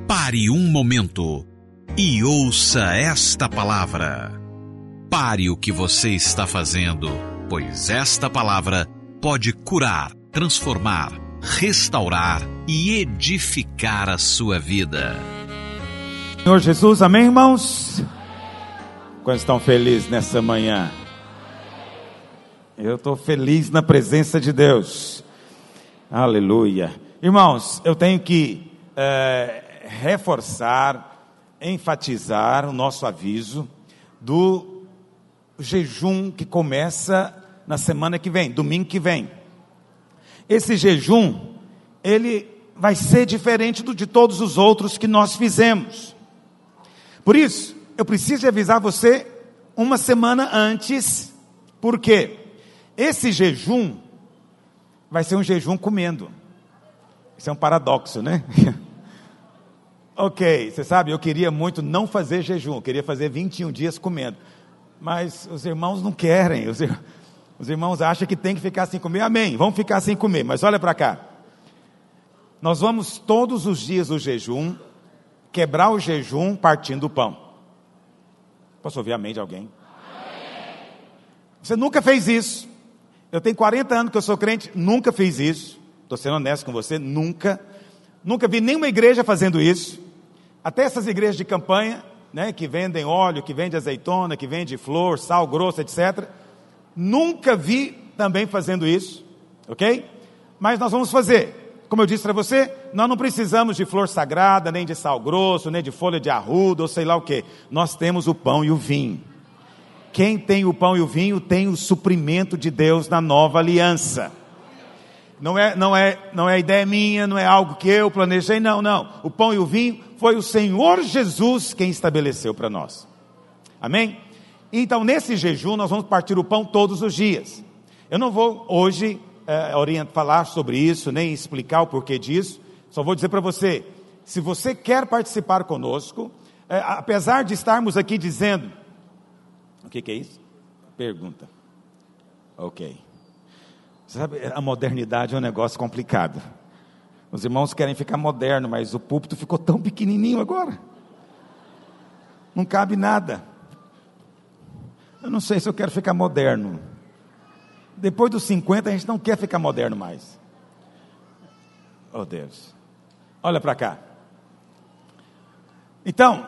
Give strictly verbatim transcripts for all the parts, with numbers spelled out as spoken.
Pare um momento e ouça esta palavra. Pare o que você está fazendo, pois esta palavra pode curar, transformar, restaurar e edificar a sua vida. Senhor Jesus, amém, irmãos? Quantos estão felizes nessa manhã? Eu estou feliz na presença de Deus. Aleluia. Irmãos, eu tenho que é, reforçar, enfatizar o nosso aviso do jejum que começa na semana que vem, domingo que vem. Esse jejum, ele vai ser diferente do de todos os outros que nós fizemos. Por isso, eu preciso avisar você uma semana antes, porque esse jejum vai ser um jejum comendo. Isso é um paradoxo, né? Ok, você sabe, eu queria muito não fazer jejum, eu queria fazer vinte e um dias comendo, mas os irmãos não querem, os, ir, os irmãos acham que tem que ficar sem comer, amém, vamos ficar sem comer, mas olha para cá, nós vamos todos os dias do jejum, quebrar o jejum partindo o pão. Posso ouvir amém de alguém? Amém. Você nunca fez isso. Eu tenho quarenta anos que eu sou crente, nunca fiz isso. Estou sendo honesto com você, nunca. Nunca vi nenhuma igreja fazendo isso. Até essas igrejas de campanha, né, que vendem óleo, que vendem azeitona, que vendem flor, sal grosso, etcétera. Nunca vi também fazendo isso, ok? Mas nós vamos fazer. Como eu disse para você, nós não precisamos de flor sagrada, nem de sal grosso, nem de folha de arruda, ou sei lá o que. Nós temos o pão e o vinho. Quem tem o pão e o vinho tem o suprimento de Deus na nova aliança. Não é, não é, não é ideia minha, não é algo que eu planejei, não, não. O pão e o vinho foi o Senhor Jesus quem estabeleceu para nós. Amém? Então, nesse jejum, nós vamos partir o pão todos os dias. Eu não vou hoje é, orientar, falar sobre isso, nem explicar o porquê disso. Só vou dizer para você, se você quer participar conosco, é, apesar de estarmos aqui dizendo... O que, que é isso? Pergunta. Ok. Você sabe, a modernidade é um negócio complicado. Os irmãos querem ficar moderno, mas o púlpito ficou tão pequenininho agora. Não cabe nada. Eu não sei se eu quero ficar moderno. Depois dos cinquenta, a gente não quer ficar moderno mais. Oh Deus. Olha para cá. Então,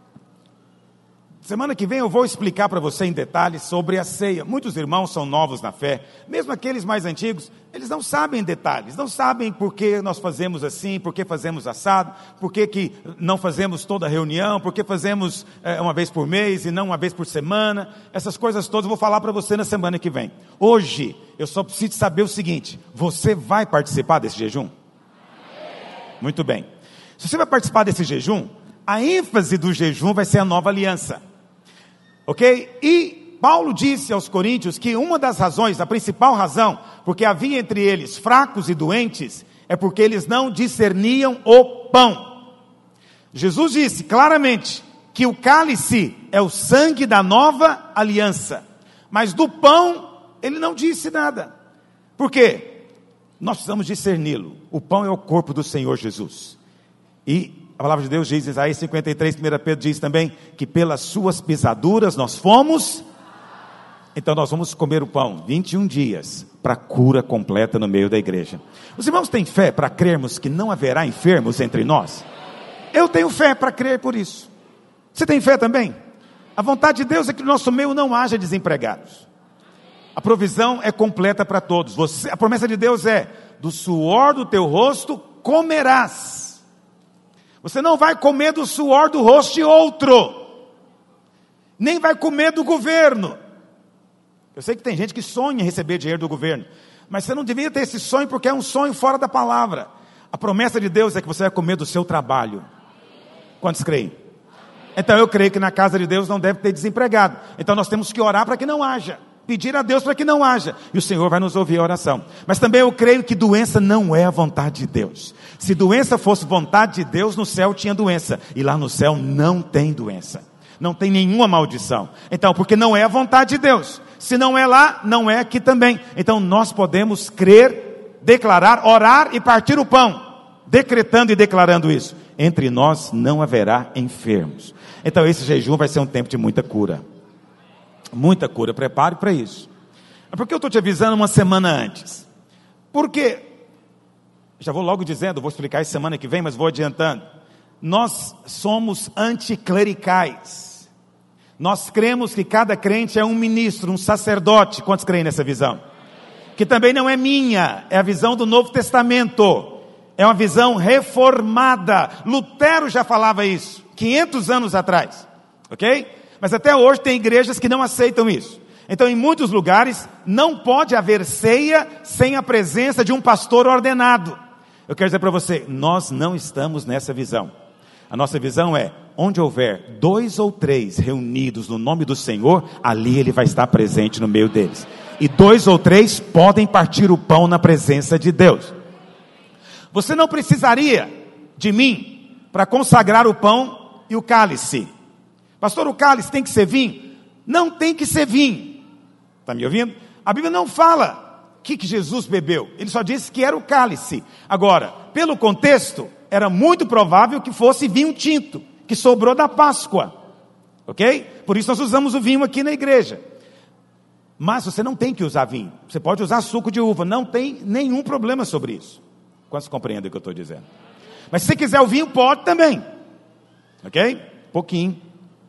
semana que vem eu vou explicar para você em detalhes sobre a ceia. Muitos irmãos são novos na fé, mesmo aqueles mais antigos, eles não sabem detalhes, não sabem por que nós fazemos assim, por que fazemos assado, por que, que não fazemos toda a reunião, por que fazemos é, uma vez por mês e não uma vez por semana. Essas coisas todas eu vou falar para você na semana que vem. Hoje, eu só preciso saber o seguinte: você vai participar desse jejum? Muito bem. Se você vai participar desse jejum, a ênfase do jejum vai ser a nova aliança. Ok? E Paulo disse aos coríntios que uma das razões, a principal razão, porque havia entre eles fracos e doentes, é porque eles não discerniam o pão. Jesus disse claramente que o cálice é o sangue da nova aliança, mas do pão ele não disse nada. Por quê? Nós precisamos discerni-lo. O pão é o corpo do Senhor Jesus. E a palavra de Deus diz, em Isaías cinquenta e três, primeira Pedro diz também, que pelas suas pisaduras nós fomos, então nós vamos comer o pão, vinte e um dias, para cura completa no meio da igreja. Os irmãos têm fé para crermos que não haverá enfermos entre nós? Eu tenho fé para crer por isso. Você tem fé também? A vontade de Deus é que no nosso meio não haja desempregados. A provisão é completa para todos. Você, a promessa de Deus é, do suor do teu rosto comerás. Você não vai comer do suor do rosto de outro, nem vai comer do governo. Eu sei que tem gente que sonha em receber dinheiro do governo, mas você não devia ter esse sonho, porque é um sonho fora da palavra. A promessa de Deus é que você vai comer do seu trabalho. Quantos creem? Então eu creio que na casa de Deus não deve ter desempregado. Então nós temos que orar para que não haja, pedir a Deus para que não haja, e o Senhor vai nos ouvir a oração. Mas também eu creio que doença não é a vontade de Deus. Se doença fosse vontade de Deus, no céu tinha doença, e lá no céu não tem doença, não tem nenhuma maldição. Então, porque não é a vontade de Deus, se não é lá, não é aqui também. Então nós podemos crer, declarar, orar e partir o pão. decretando e declarando isso: entre nós não haverá enfermos. Então esse jejum vai ser um tempo de muita cura. Muita cura, prepare para isso. Por que eu estou te avisando uma semana antes? Porque, já vou logo dizendo, vou explicar isso semana que vem, mas vou adiantando. Nós somos anticlericais. Nós cremos que cada crente é um ministro, um sacerdote. Quantos creem nessa visão? Que também não é minha, é a visão do Novo Testamento. É uma visão reformada. Lutero já falava isso, quinhentos anos atrás. Ok? Mas até hoje tem igrejas que não aceitam isso. Então, em muitos lugares, não pode haver ceia sem a presença de um pastor ordenado. Eu quero dizer para você, nós não estamos nessa visão. A nossa visão é, onde houver dois ou três reunidos no nome do Senhor, ali Ele vai estar presente no meio deles. E dois ou três podem partir o pão na presença de Deus. Você não precisaria de mim para consagrar o pão e o cálice. Pastor, o cálice tem que ser vinho? Não tem que ser vinho. Está me ouvindo? A Bíblia não fala o que, que Jesus bebeu. Ele só disse que era o cálice. Agora, pelo contexto, era muito provável que fosse vinho tinto, que sobrou da Páscoa. Ok? Por isso nós usamos o vinho aqui na igreja. Mas você não tem que usar vinho. Você pode usar suco de uva. Não tem nenhum problema sobre isso. Quantos compreendem o que eu estou dizendo? Mas se você quiser o vinho, pode também. Ok? Pouquinho.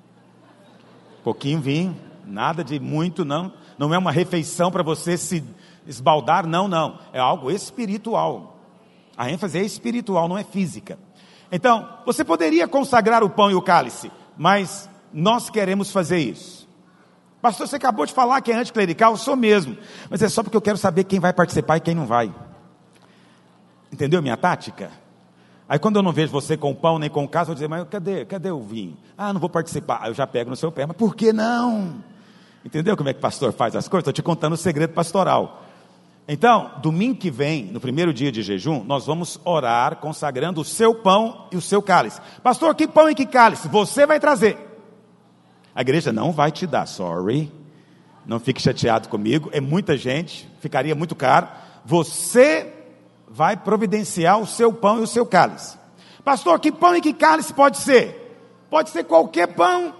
Pouquinho vinho. Nada de muito, não. Não é uma refeição para você se esbaldar, não, não. É algo espiritual. A ênfase é espiritual, não é física. Então, você poderia consagrar o pão e o cálice, mas nós queremos fazer isso. Pastor, você acabou de falar que é anticlerical, eu sou mesmo. Mas é só porque eu quero saber quem vai participar e quem não vai. Entendeu minha tática? Aí quando eu não vejo você com o pão nem com o cálice, eu vou dizer, mas cadê, cadê o vinho? Ah, não vou participar. Aí eu já pego no seu pé, mas por que não? Entendeu como é que o pastor faz as coisas? Estou te contando o segredo pastoral. Então, domingo que vem, no primeiro dia de jejum, nós vamos orar consagrando o seu pão e o seu cálice. Pastor, que pão e que cálice? Você vai trazer. A igreja não vai te dar, sorry. Não fique chateado comigo, é muita gente, ficaria muito caro. Você vai providenciar o seu pão e o seu cálice. Pastor, que pão e que cálice pode ser? Pode ser qualquer pão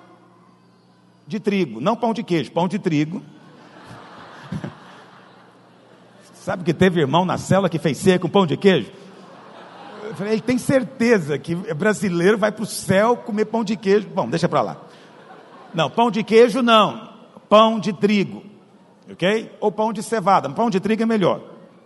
de trigo, não pão de queijo, pão de trigo. Sabe que teve irmão na célula que fez ceia com pão de queijo? Eu falei, ele tem certeza que brasileiro vai para o céu comer pão de queijo. Bom, deixa para lá. Não, pão de queijo não, pão de trigo, ok? Ou pão de cevada, pão de trigo é melhor.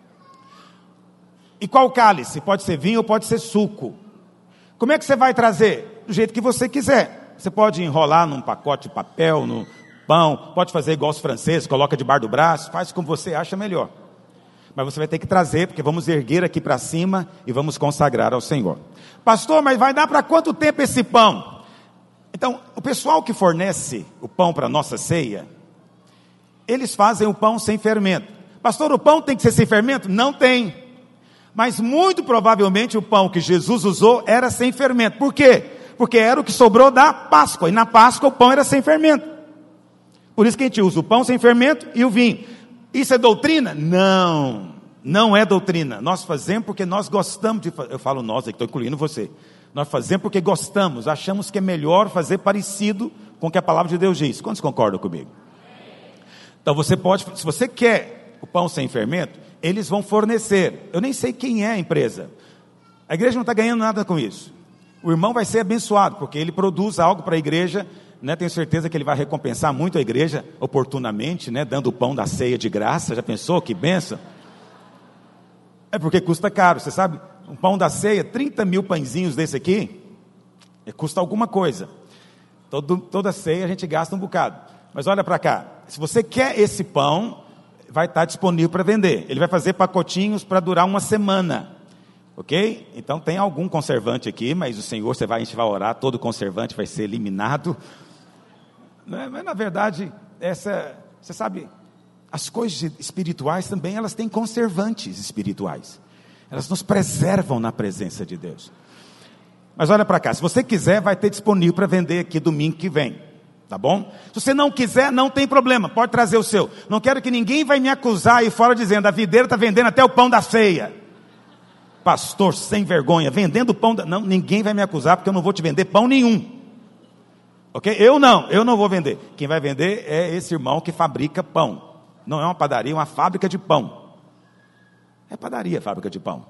E qual cálice? Pode ser vinho ou pode ser suco. Como é que você vai trazer? Do jeito que você quiser. Você pode enrolar num pacote de papel, no pão, pode fazer igual os franceses, coloca debaixo do braço, faz como você acha melhor. Mas você vai ter que trazer, porque vamos erguer aqui para cima e vamos consagrar ao Senhor. Pastor, mas vai dar para quanto tempo esse pão? Então, o pessoal que fornece o pão para a nossa ceia, eles fazem o pão sem fermento. Pastor, o pão tem que ser sem fermento? Não tem. Mas muito provavelmente o pão que Jesus usou era sem fermento. Por quê? Porque era o que sobrou da Páscoa. E na Páscoa o pão era sem fermento. Por isso que a gente usa o pão sem fermento e o vinho. Isso é doutrina? Não, não é doutrina. Nós fazemos porque nós gostamos de fazer. Eu falo nós, aqui estou incluindo você. Nós fazemos porque gostamos, achamos que é melhor fazer parecido com o que a palavra de Deus diz. Quantos concordam comigo? Então você pode, se você quer o pão sem fermento, eles vão fornecer. Eu nem sei quem é a empresa. A igreja não está ganhando nada com isso. O irmão vai ser abençoado, porque ele produz algo para a igreja, né? Tenho certeza que ele vai recompensar muito a igreja oportunamente, né? Dando o pão da ceia de graça. Já pensou que bênção? É porque custa caro, você sabe? Um pão da ceia, trinta mil pãezinhos desse aqui, custa alguma coisa. Todo, toda ceia a gente gasta um bocado. Mas olha para cá, se você quer esse pão, vai estar disponível para vender. Ele vai fazer pacotinhos para durar uma semana. Ok? Então tem algum conservante aqui, mas o Senhor, você vai, a gente vai orar, todo conservante vai ser eliminado. Mas na verdade, essa, você sabe, as coisas espirituais também, elas têm conservantes espirituais. Elas nos preservam na presença de Deus. Mas olha para cá, se você quiser, vai ter disponível para vender aqui domingo que vem. Tá bom? Se você não quiser, não tem problema, pode trazer o seu. Não quero que ninguém vai me acusar aí fora dizendo, a videira está vendendo até o pão da ceia. pastor sem vergonha, vendendo pão, da... não, ninguém vai me acusar, porque eu não vou te vender pão nenhum, ok? Eu não, eu não vou vender. Quem vai vender é esse irmão que fabrica pão. Não é uma padaria, é uma fábrica de pão. É padaria, fábrica de pão.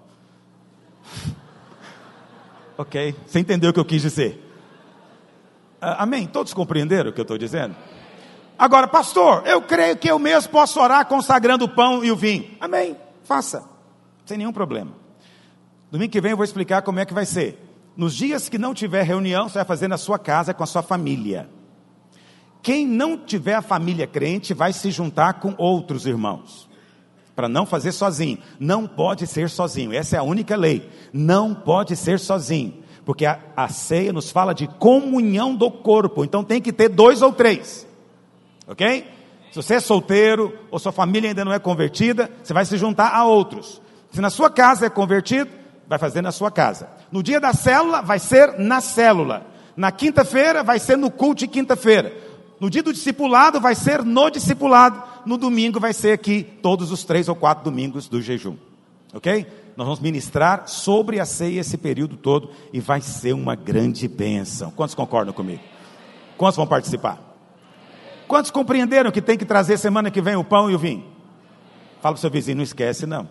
Ok, você entendeu o que eu quis dizer? Uh, amém? Todos compreenderam o que eu estou dizendo? Agora, pastor, eu creio que eu mesmo posso orar consagrando o pão e o vinho. Amém, faça, sem nenhum problema. Domingo que vem eu vou explicar como é que vai ser. Nos dias que não tiver reunião, você vai fazer na sua casa com a sua família. Quem não tiver a família crente vai se juntar com outros irmãos, para não fazer sozinho. Não pode ser sozinho, essa é a única lei. Não pode ser sozinho, porque a, a ceia nos fala de comunhão do corpo, então tem que ter dois ou três, ok? Se você é solteiro, ou sua família ainda não é convertida, você vai se juntar a outros. Se na sua casa é convertido, vai fazer na sua casa. No dia da célula, vai ser na célula. Na quinta-feira, vai ser no culto de quinta-feira. No dia do discipulado, vai ser no discipulado. No domingo, vai ser aqui, todos os três ou quatro domingos do jejum. Ok? Nós vamos ministrar sobre a ceia esse período todo, e vai ser uma grande bênção. Quantos concordam comigo? Quantos vão participar? Quantos compreenderam que tem que trazer semana que vem o pão e o vinho? Fala para o seu vizinho, não esquece não.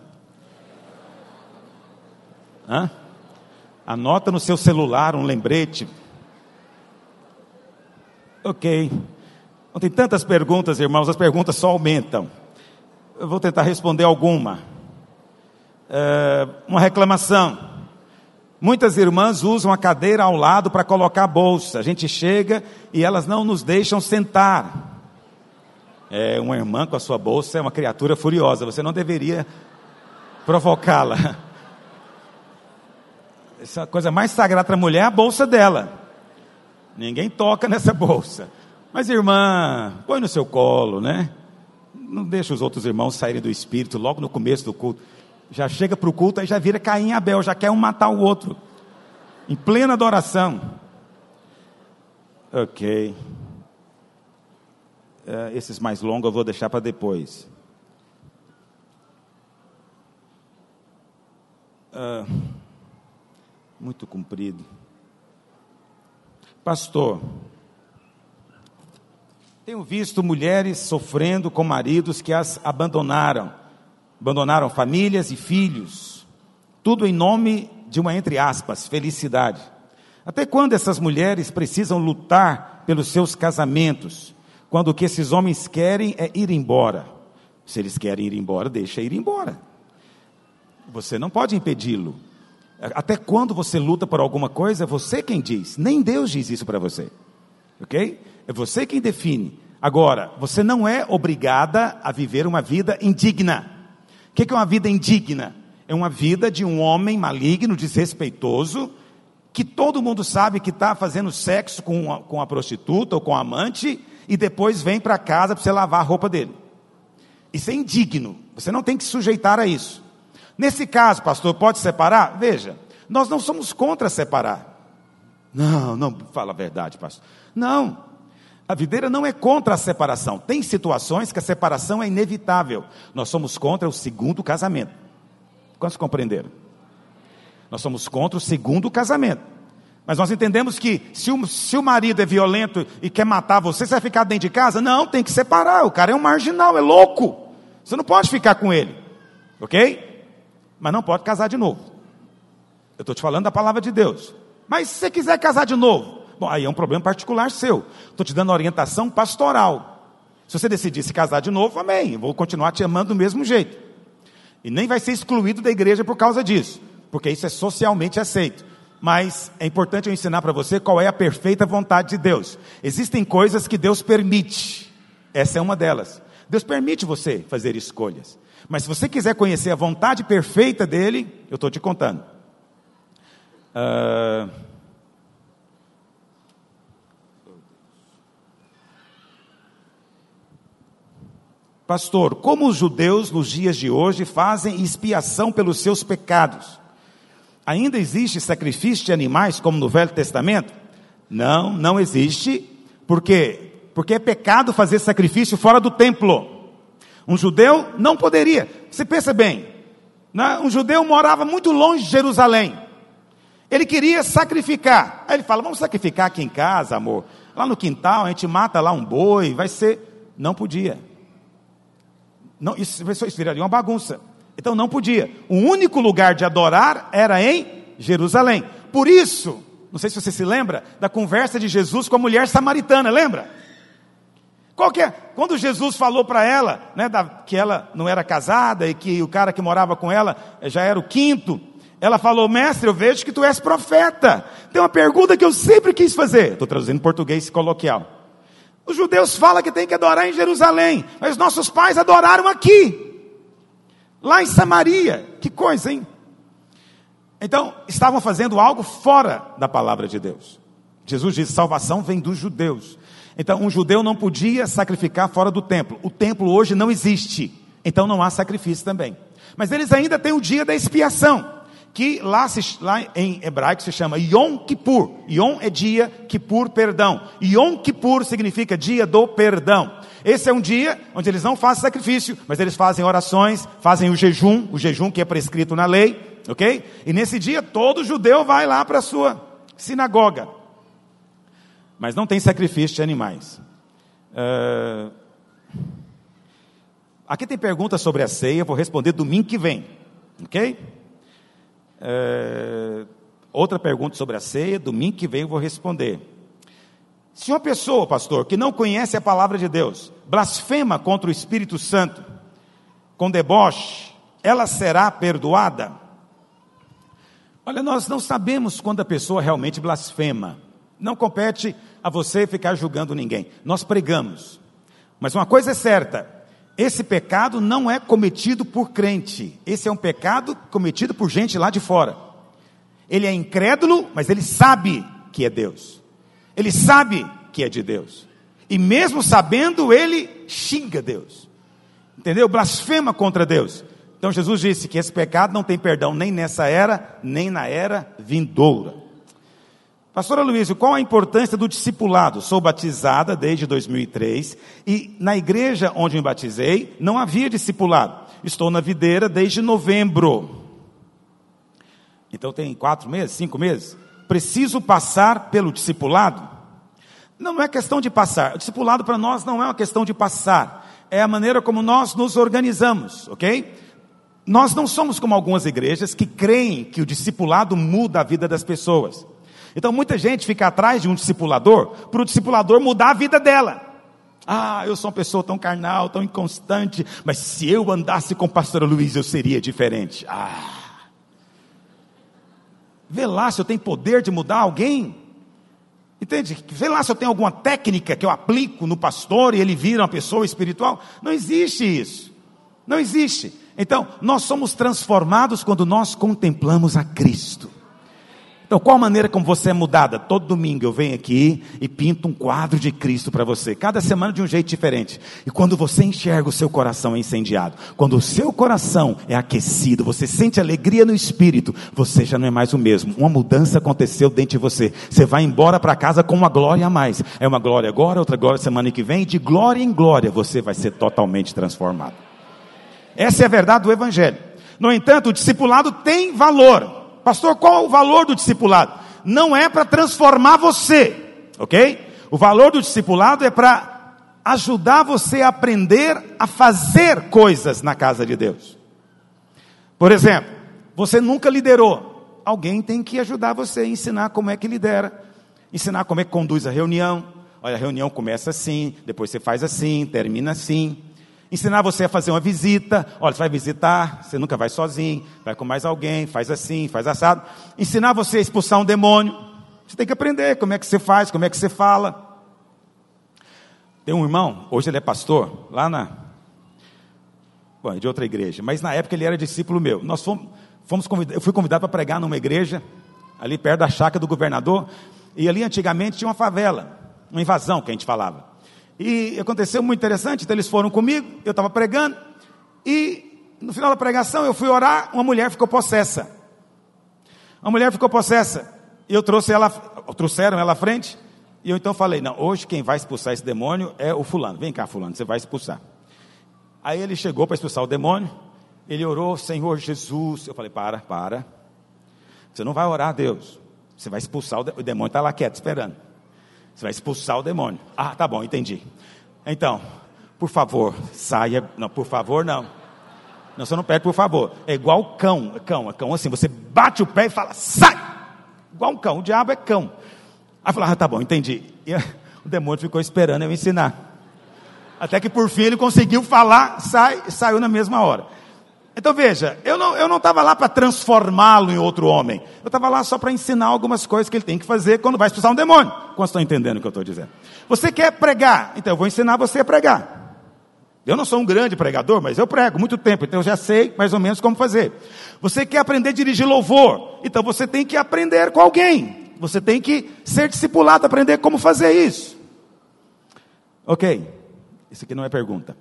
Hã? Anota no seu celular um lembrete. Ok. Não tem tantas perguntas, irmãos, as perguntas só aumentam. Eu vou tentar responder alguma. É, uma reclamação. Muitas irmãs usam a cadeira ao lado para colocar a bolsa. A gente chega e elas não nos deixam sentar. É, uma irmã com a sua bolsa é uma criatura furiosa. Você não deveria provocá-la. Essa é a coisa mais sagrada para a mulher, é a bolsa dela. Ninguém toca nessa bolsa. Mas irmã, põe no seu colo, né? Não deixa os outros irmãos saírem do espírito logo no começo do culto. Já chega para o culto, aí já vira Caim e Abel, já quer um matar o outro. Em plena adoração. Ok. Uh, esses mais longos eu vou deixar para depois. Uh, muito comprido. Pastor, tenho visto mulheres sofrendo com maridos que as abandonaram. Abandonaram famílias e filhos. Tudo em nome de uma, entre aspas, felicidade. Até quando essas mulheres precisam lutar pelos seus casamentos, quando o que esses homens querem é ir embora? Se eles querem ir embora, deixa ir embora. Você não pode impedi-lo. Até quando você luta por alguma coisa, é você quem diz. Nem Deus diz isso para você. Ok? É você quem define. Agora, você não é obrigada a viver uma vida indigna. O que é uma vida indigna? É uma vida de um homem maligno, desrespeitoso, que todo mundo sabe que está fazendo sexo com a, com a prostituta ou com a amante, e depois vem para casa para você lavar a roupa dele. Isso é indigno. Você não tem que se sujeitar a isso. Nesse caso, pastor, pode separar? Veja, nós não somos contra separar. Não, não, fala a verdade, pastor. Não, a videira não é contra a separação. Tem situações que a separação é inevitável. Nós somos contra o segundo casamento. Quantos compreenderam? Nós somos contra o segundo casamento. Mas nós entendemos que se o, se o marido é violento e quer matar você, você vai ficar dentro de casa? Não, tem que separar. O cara é um marginal, é louco. Você não pode ficar com ele. Ok? Mas não pode casar de novo. Eu estou te falando da palavra de Deus. Mas se você quiser casar de novo, bom, aí é um problema particular seu. Estou te dando orientação pastoral. Se você decidir se casar de novo, amém. Eu vou continuar te amando do mesmo jeito. E nem vai ser excluído da igreja por causa disso, porque isso é socialmente aceito. Mas é importante eu ensinar para você qual é a perfeita vontade de Deus. Existem coisas que Deus permite. Essa é uma delas. Deus permite você fazer escolhas. Mas se você quiser conhecer a vontade perfeita dele, eu estou te contando. Uh... Pastor, como os judeus nos dias de hoje fazem expiação pelos seus pecados? Ainda existe sacrifício de animais como no Velho Testamento? Não, não existe. Por quê? Porque é pecado fazer sacrifício fora do templo. Um judeu não poderia. Você pensa bem, Um judeu morava muito longe de Jerusalém. Ele queria sacrificar. Aí ele fala, vamos sacrificar aqui em casa, amor. Lá no quintal, a gente mata lá um boi, vai ser... Não podia. Não, isso, isso viraria uma bagunça. Então não podia. O único lugar de adorar era em Jerusalém. Por isso, não sei se você se lembra, da conversa de Jesus com a mulher samaritana, lembra? Qual que é? Quando Jesus falou para ela, né, da, que ela não era casada e que o cara que morava com ela já era o quinto, ela falou, mestre, eu vejo que tu és profeta. Tem uma pergunta que eu sempre quis fazer. Estou traduzindo em português coloquial. Os judeus falam que tem que adorar em Jerusalém, mas nossos pais adoraram aqui, lá em Samaria. Que coisa, hein? Então, estavam fazendo algo fora da palavra de Deus. Jesus disse, salvação vem dos judeus. Então, um judeu não podia sacrificar fora do templo. O templo hoje não existe, então não há sacrifício também. Mas eles ainda têm o dia da expiação, que lá, se, lá em hebraico se chama Yom Kippur. Yom é dia, Kippur, perdão. Yom Kippur significa dia do perdão. Esse é um dia onde eles não fazem sacrifício, mas eles fazem orações, fazem o jejum, o jejum que é prescrito na lei, ok? E nesse dia todo judeu vai lá para a sua sinagoga. Mas não tem sacrifício de animais. Uh... Aqui tem perguntas sobre a ceia, vou responder domingo que vem, ok? Uh... Outra pergunta sobre a ceia, domingo que vem eu vou responder. Se uma pessoa, pastor, que não conhece a palavra de Deus, blasfema contra o Espírito Santo, com deboche, ela será perdoada? Olha, nós não sabemos quando a pessoa realmente blasfema. Não compete a você ficar julgando ninguém. Nós pregamos. Mas uma coisa é certa, esse pecado não é cometido por crente. Esse é um pecado cometido por gente lá de fora. Ele é incrédulo, mas ele sabe que é Deus. Ele sabe que é de Deus. E mesmo sabendo, ele xinga Deus. Entendeu? Blasfema contra Deus. Então Jesus disse que esse pecado não tem perdão nem nessa era, nem na era vindoura. Pastora Luísa, qual a importância do discipulado? Sou batizada desde dois mil e três e na igreja onde me batizei não havia discipulado. Estou na videira desde novembro. Então tem quatro meses, cinco meses. Preciso passar pelo discipulado? Não, não é questão de passar. O discipulado para nós não é uma questão de passar. É a maneira como nós nos organizamos, ok? Nós não somos como algumas igrejas que creem que o discipulado muda a vida das pessoas. Então muita gente fica atrás de um discipulador, para o discipulador mudar a vida dela. Ah, eu sou uma pessoa tão carnal, tão inconstante, mas se eu andasse com o pastor Luiz, eu seria diferente. Ah... Vê lá se eu tenho poder de mudar alguém. Entende? Vê lá se eu tenho alguma técnica que eu aplico no pastor e ele vira uma pessoa espiritual. Não existe isso. Não existe. Então, nós somos transformados quando nós contemplamos a Cristo. Então, qual a maneira como você é mudada? Todo domingo eu venho aqui e pinto um quadro de Cristo para você. Cada semana de um jeito diferente. E quando você enxerga o seu coração é incendiado, quando o seu coração é aquecido, você sente alegria no Espírito, você já não é mais o mesmo. Uma mudança aconteceu dentro de você. Você vai embora para casa com uma glória a mais. É uma glória agora, outra glória semana que vem. E de glória em glória você vai ser totalmente transformado. Essa é a verdade do Evangelho. No entanto, o discipulado tem valor. Pastor, qual é o valor do discipulado? Não é para transformar você, ok? O valor do discipulado é para ajudar você a aprender a fazer coisas na casa de Deus. Por exemplo, você nunca liderou. Alguém tem que ajudar você a ensinar como é que lidera. Ensinar como é que conduz a reunião. Olha, a reunião começa assim, depois você faz assim, termina assim. Ensinar você a fazer uma visita. Olha, você vai visitar, você nunca vai sozinho, vai com mais alguém, faz assim, faz assado. Ensinar você a expulsar um demônio. Você tem que aprender como é que você faz, como é que você fala. Tem um irmão, hoje ele é pastor, lá na... Bom, de outra igreja, mas na época ele era discípulo meu. Nós fomos, fomos convidados, eu fui convidado para pregar numa igreja, ali perto da chácara do governador, e ali antigamente tinha uma favela, uma invasão que a gente falava. E aconteceu muito interessante, então eles foram comigo, eu estava pregando, e no final da pregação eu fui orar, uma mulher ficou possessa. Uma mulher ficou possessa, e eu trouxe ela, trouxeram ela à frente, e eu então falei, não, hoje quem vai expulsar esse demônio é o fulano, vem cá fulano, você vai expulsar. Aí ele chegou para expulsar o demônio, Ele orou, Senhor Jesus. Eu falei, para, para. Você não vai orar a Deus. Você vai expulsar o, de... o demônio, está lá quieto, esperando. Você vai expulsar o demônio. Ah, tá bom, entendi. Então, por favor, saia. Não, por favor, não. Não, você não pede por favor. É igual cão, cão, é cão assim, você bate o pé e fala, sai! Igual um cão, o diabo é cão. Aí eu falei, ah, tá bom, entendi. E o demônio ficou esperando eu ensinar. Até que por fim ele conseguiu falar, sai, saiu na mesma hora. Então veja, eu não eu não estava lá para transformá-lo em outro homem. Eu estava lá só para ensinar algumas coisas que ele tem que fazer quando vai expulsar um demônio. Quando estão entendendo o que eu estou dizendo? Você quer pregar? Então eu vou ensinar você a pregar. Eu não sou um grande pregador, mas eu prego muito tempo, então eu já sei mais ou menos como fazer. Você quer aprender a dirigir louvor? Então você tem que aprender com alguém. Você tem que ser discipulado, aprender como fazer isso. Ok, isso aqui não é pergunta.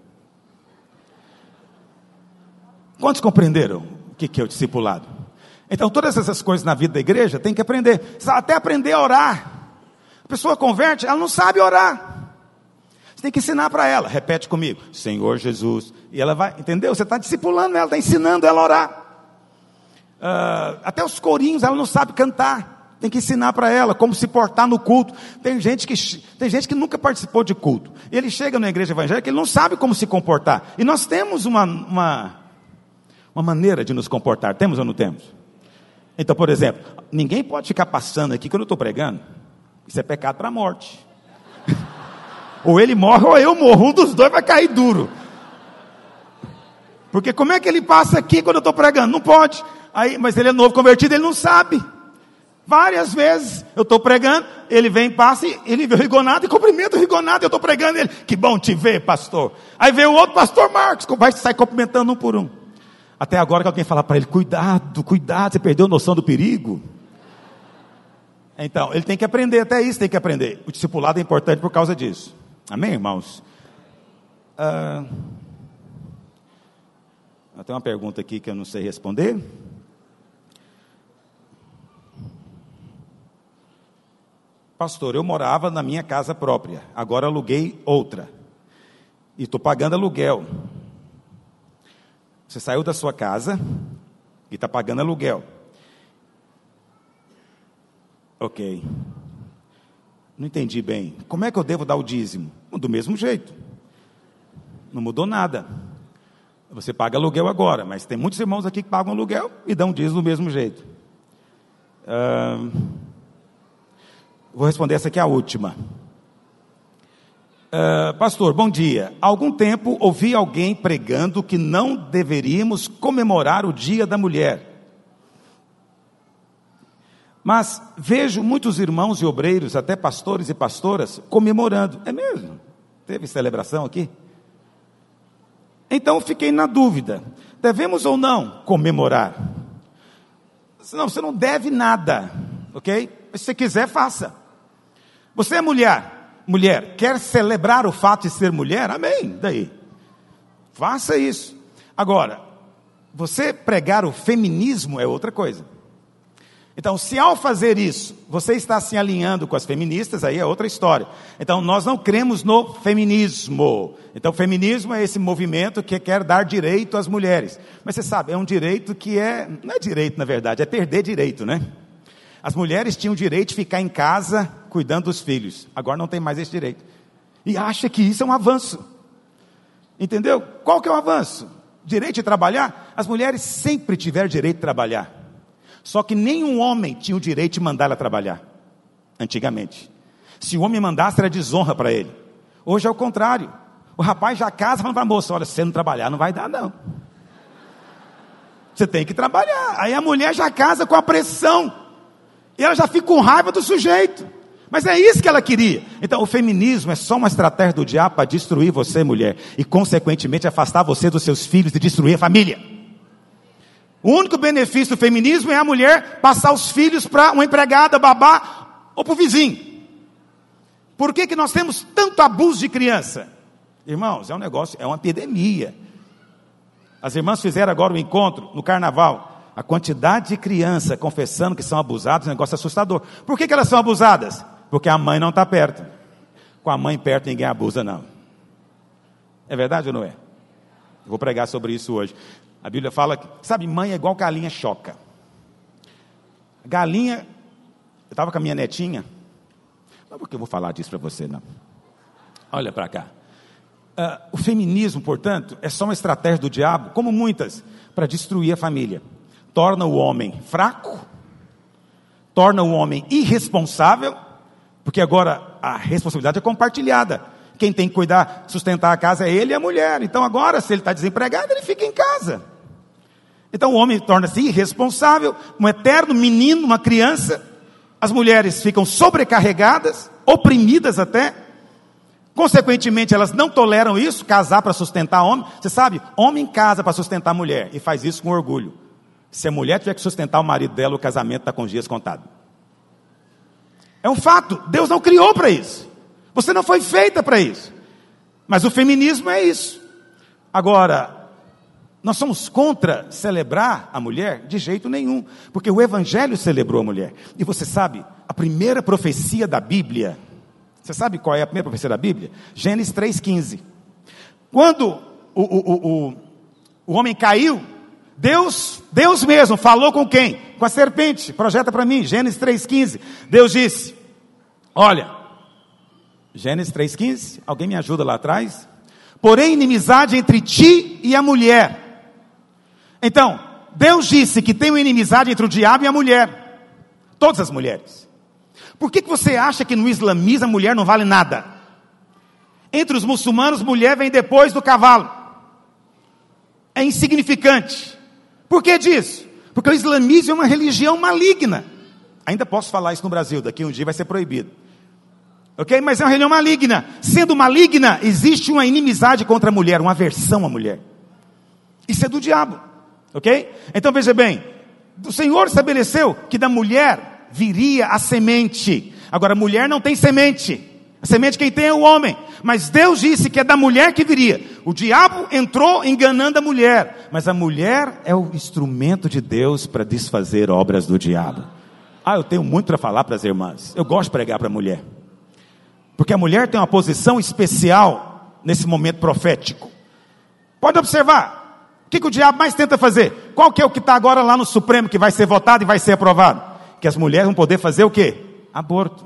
Quantos compreenderam o que é o discipulado? Então todas essas coisas na vida da igreja tem que aprender. Até aprender a orar. A pessoa converte, ela não sabe orar. Você tem que ensinar para ela. Repete comigo, Senhor Jesus. E ela vai, entendeu? Você está discipulando ela, está ensinando ela a orar. Uh, até os corinhos ela não sabe cantar. Tem que ensinar para ela como se portar no culto. Tem gente que, tem gente que nunca participou de culto. E ele chega na igreja evangélica, ele não sabe como se comportar. E nós temos uma, uma, uma maneira de nos comportar. Temos ou não temos? Então, por exemplo, ninguém pode ficar passando aqui quando eu estou pregando. Isso é pecado para a morte. Ou ele morre ou eu morro. Um dos dois vai cair duro. Porque como é que ele passa aqui quando eu estou pregando? Não pode. Aí, mas ele é novo convertido, ele não sabe. Várias vezes eu estou pregando, ele vem, passa, e ele vê o Rigonato e cumprimenta o Rigonato. Eu estou pregando ele, que bom te ver, pastor. Aí vem o outro pastor Marcos, vai sair cumprimentando um por um. Até agora que alguém fala para ele, cuidado, cuidado, você perdeu a noção do perigo. Então, ele tem que aprender, até isso tem que aprender. O discipulado é importante por causa disso. Amém, irmãos? Ah, tem uma pergunta aqui que eu não sei responder. Pastor, eu morava na minha casa própria, agora aluguei outra. E estou pagando aluguel. Você saiu da sua casa e está pagando aluguel. Ok. Não entendi bem. Como é que eu devo dar o dízimo? Do mesmo jeito. Não mudou nada. Você paga aluguel agora, mas tem muitos irmãos aqui que pagam aluguel e dão dízimo do mesmo jeito. Ah, vou responder essa aqui, a última. Ah, pastor, bom dia. Há algum tempo ouvi alguém pregando que não deveríamos comemorar o Dia da Mulher. Mas vejo muitos irmãos e obreiros, até pastores e pastoras, comemorando. É mesmo? Teve celebração aqui? Então fiquei na dúvida. Devemos ou não comemorar? Não, você não deve nada, ok? Se você quiser, faça. Você é mulher, mulher, quer celebrar o fato de ser mulher? Amém, daí. Faça isso. Agora, você pregar o feminismo é outra coisa. Então, se ao fazer isso, você está se alinhando com as feministas, aí é outra história. Então, nós não cremos no feminismo. Então, o feminismo é esse movimento que quer dar direito às mulheres. Mas você sabe, é um direito que é, não é direito na verdade, é perder direito, né? As mulheres tinham o direito de ficar em casa cuidando dos filhos. Agora não tem mais esse direito. E acha que isso é um avanço. Entendeu? Qual que é o avanço? Direito de trabalhar? As mulheres sempre tiveram direito de trabalhar. Só que nenhum homem tinha o direito de mandar ela trabalhar, antigamente. Se o homem mandasse, era desonra para ele. Hoje é o contrário. O rapaz já casa falando para a moça, olha, se você não trabalhar, não vai dar não. Você tem que trabalhar. Aí a mulher já casa com a pressão. E ela já fica com raiva do sujeito. Mas é isso que ela queria. Então o feminismo é só uma estratégia do diabo para destruir você, mulher. E consequentemente afastar você dos seus filhos e destruir a família. O único benefício do feminismo é a mulher passar os filhos para uma empregada, babá ou para o vizinho. Por que que nós temos tanto abuso de criança? Irmãos, é um negócio, é uma epidemia. As irmãs fizeram agora um encontro no carnaval. A quantidade de crianças confessando que são abusadas é um negócio assustador. Por que que elas são abusadas? Porque a mãe não está perto. Com a mãe perto ninguém abusa não. É verdade ou não é? Eu vou pregar sobre isso hoje. A Bíblia fala que, sabe, mãe é igual galinha choca. Galinha, eu estava com a minha netinha, não é porque eu vou falar disso para você, não. Olha para cá. Uh, o feminismo, portanto, é só uma estratégia do diabo, como muitas, para destruir a família. Torna o homem fraco, torna o homem irresponsável, porque agora a responsabilidade é compartilhada. Quem tem que cuidar, sustentar a casa é ele e a mulher. Então agora, se ele está desempregado, ele fica em casa. Então o homem torna-se irresponsável, um eterno menino, uma criança. As mulheres ficam sobrecarregadas, oprimidas até. Consequentemente, elas não toleram isso, casar para sustentar homem. Você sabe, homem casa para sustentar mulher e faz isso com orgulho. Se a mulher tiver que sustentar o marido dela, o casamento está com os dias contados. É um fato, Deus não criou para isso. Você não foi feita para isso. Mas o feminismo é isso. Agora, nós somos contra celebrar a mulher? De jeito nenhum. Porque o Evangelho celebrou a mulher. E você sabe, a primeira profecia da Bíblia, você sabe qual é a primeira profecia da Bíblia? Gênesis três, quinze. Quando o, o, o, o homem caiu, Deus, Deus mesmo falou com quem? Com a serpente. Projeta para mim, Gênesis três, quinze. Deus disse, olha, Gênesis três, quinze, alguém me ajuda lá atrás? Porém, inimizade entre ti e a mulher. Então, Deus disse que tem uma inimizade entre o diabo e a mulher. Todas as mulheres. Por que que você acha que no islamismo a mulher não vale nada? Entre os muçulmanos, mulher vem depois do cavalo. É insignificante. Por que disso? Porque o islamismo é uma religião maligna. Ainda posso falar isso no Brasil, daqui a um dia vai ser proibido. Ok? Mas é uma religião maligna. Sendo maligna, existe uma inimizade contra a mulher, uma aversão à mulher. Isso é do diabo. Ok? Então veja bem, o Senhor estabeleceu que da mulher viria a semente. Agora a mulher não tem semente. A semente quem tem é o homem. Mas Deus disse que é da mulher que viria. O diabo entrou enganando a mulher. Mas a mulher é o instrumento de Deus para desfazer obras do diabo. Ah, eu tenho muito para falar para as irmãs. Eu gosto de pregar para a mulher. Porque a mulher tem uma posição especial nesse momento profético. Pode observar. O que, que o diabo mais tenta fazer? Qual que é o que está agora lá no Supremo que vai ser votado e vai ser aprovado? Que as mulheres vão poder fazer o quê? Aborto.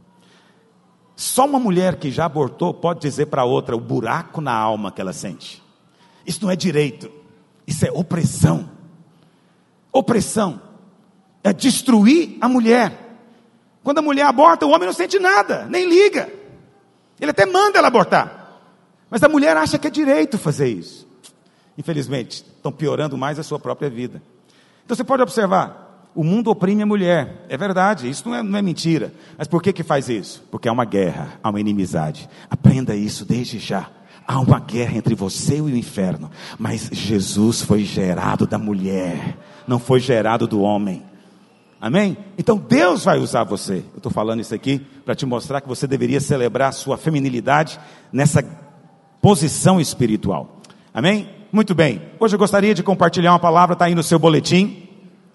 Só uma mulher que já abortou pode dizer para outra o buraco na alma que ela sente. Isso não é direito. Isso é opressão. Opressão. É destruir a mulher. Quando a mulher aborta, o homem não sente nada, nem liga. Ele até manda ela abortar. Mas a mulher acha que é direito fazer isso. Infelizmente, estão piorando mais a sua própria vida. Então você pode observar, o mundo oprime a mulher. É verdade, isso não é, não é mentira. Mas por que que faz isso? Porque há uma guerra, há uma inimizade. Aprenda isso desde já. Há uma guerra entre você e o inferno. Mas Jesus foi gerado da mulher, não foi gerado do homem. Amém? Então Deus vai usar você. Eu estou falando isso aqui para te mostrar que você deveria celebrar a sua feminilidade nessa posição espiritual. Amém? Muito bem. Hoje eu gostaria de compartilhar uma palavra, está aí no seu boletim.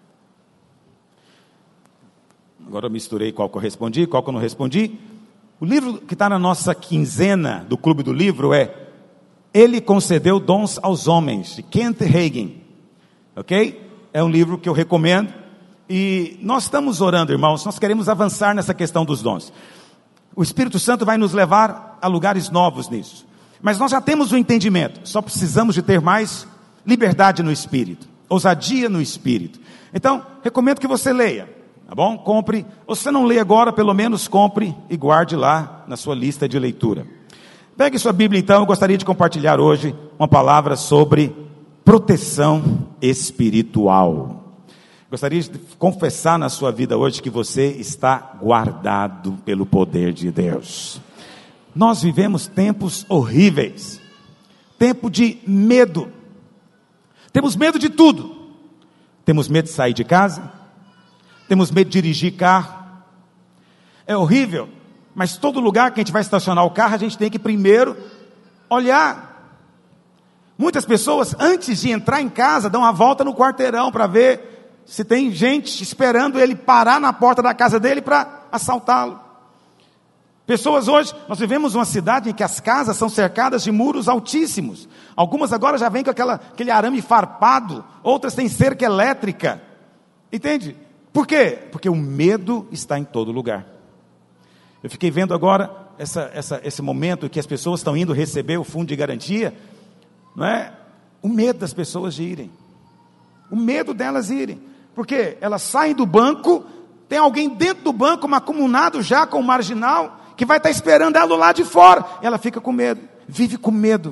Agora eu misturei qual que eu respondi, qual que eu não respondi. O livro que está na nossa quinzena do Clube do Livro é Ele Concedeu Dons aos Homens, de Kent Hagin. Ok? É um livro que eu recomendo. E nós estamos orando, irmãos, nós queremos avançar nessa questão dos dons. O Espírito Santo vai nos levar a lugares novos nisso. Mas nós já temos o entendimento, só precisamos de ter mais liberdade no Espírito, ousadia no Espírito. Então, recomendo que você leia, tá bom? Compre, ou se você não lê agora, pelo menos compre e guarde lá na sua lista de leitura. Pegue sua Bíblia então, eu gostaria de compartilhar hoje uma palavra sobre proteção espiritual. Gostaria de confessar na sua vida hoje que você está guardado pelo poder de Deus. Nós vivemos tempos horríveis, tempo de medo, temos medo de tudo, temos medo de sair de casa, temos medo de dirigir carro, é horrível, mas todo lugar que a gente vai estacionar o carro, a gente tem que primeiro olhar. Muitas pessoas, antes de entrar em casa, dão uma volta no quarteirão para ver se tem gente esperando ele parar na porta da casa dele para assaltá-lo. Pessoas hoje, nós vivemos uma cidade em que as casas são cercadas de muros altíssimos. Algumas agora já vêm com aquela, aquele arame farpado, outras têm cerca elétrica. Entende? Por quê? Porque o medo está em todo lugar. Eu fiquei vendo agora essa, essa, esse momento que as pessoas estão indo receber o fundo de garantia, não é? O medo das pessoas de irem. O medo delas irem. Porque elas saem do banco, tem alguém dentro do banco, macumunado já com o marginal, que vai estar esperando ela lá de fora. Ela fica com medo, vive com medo.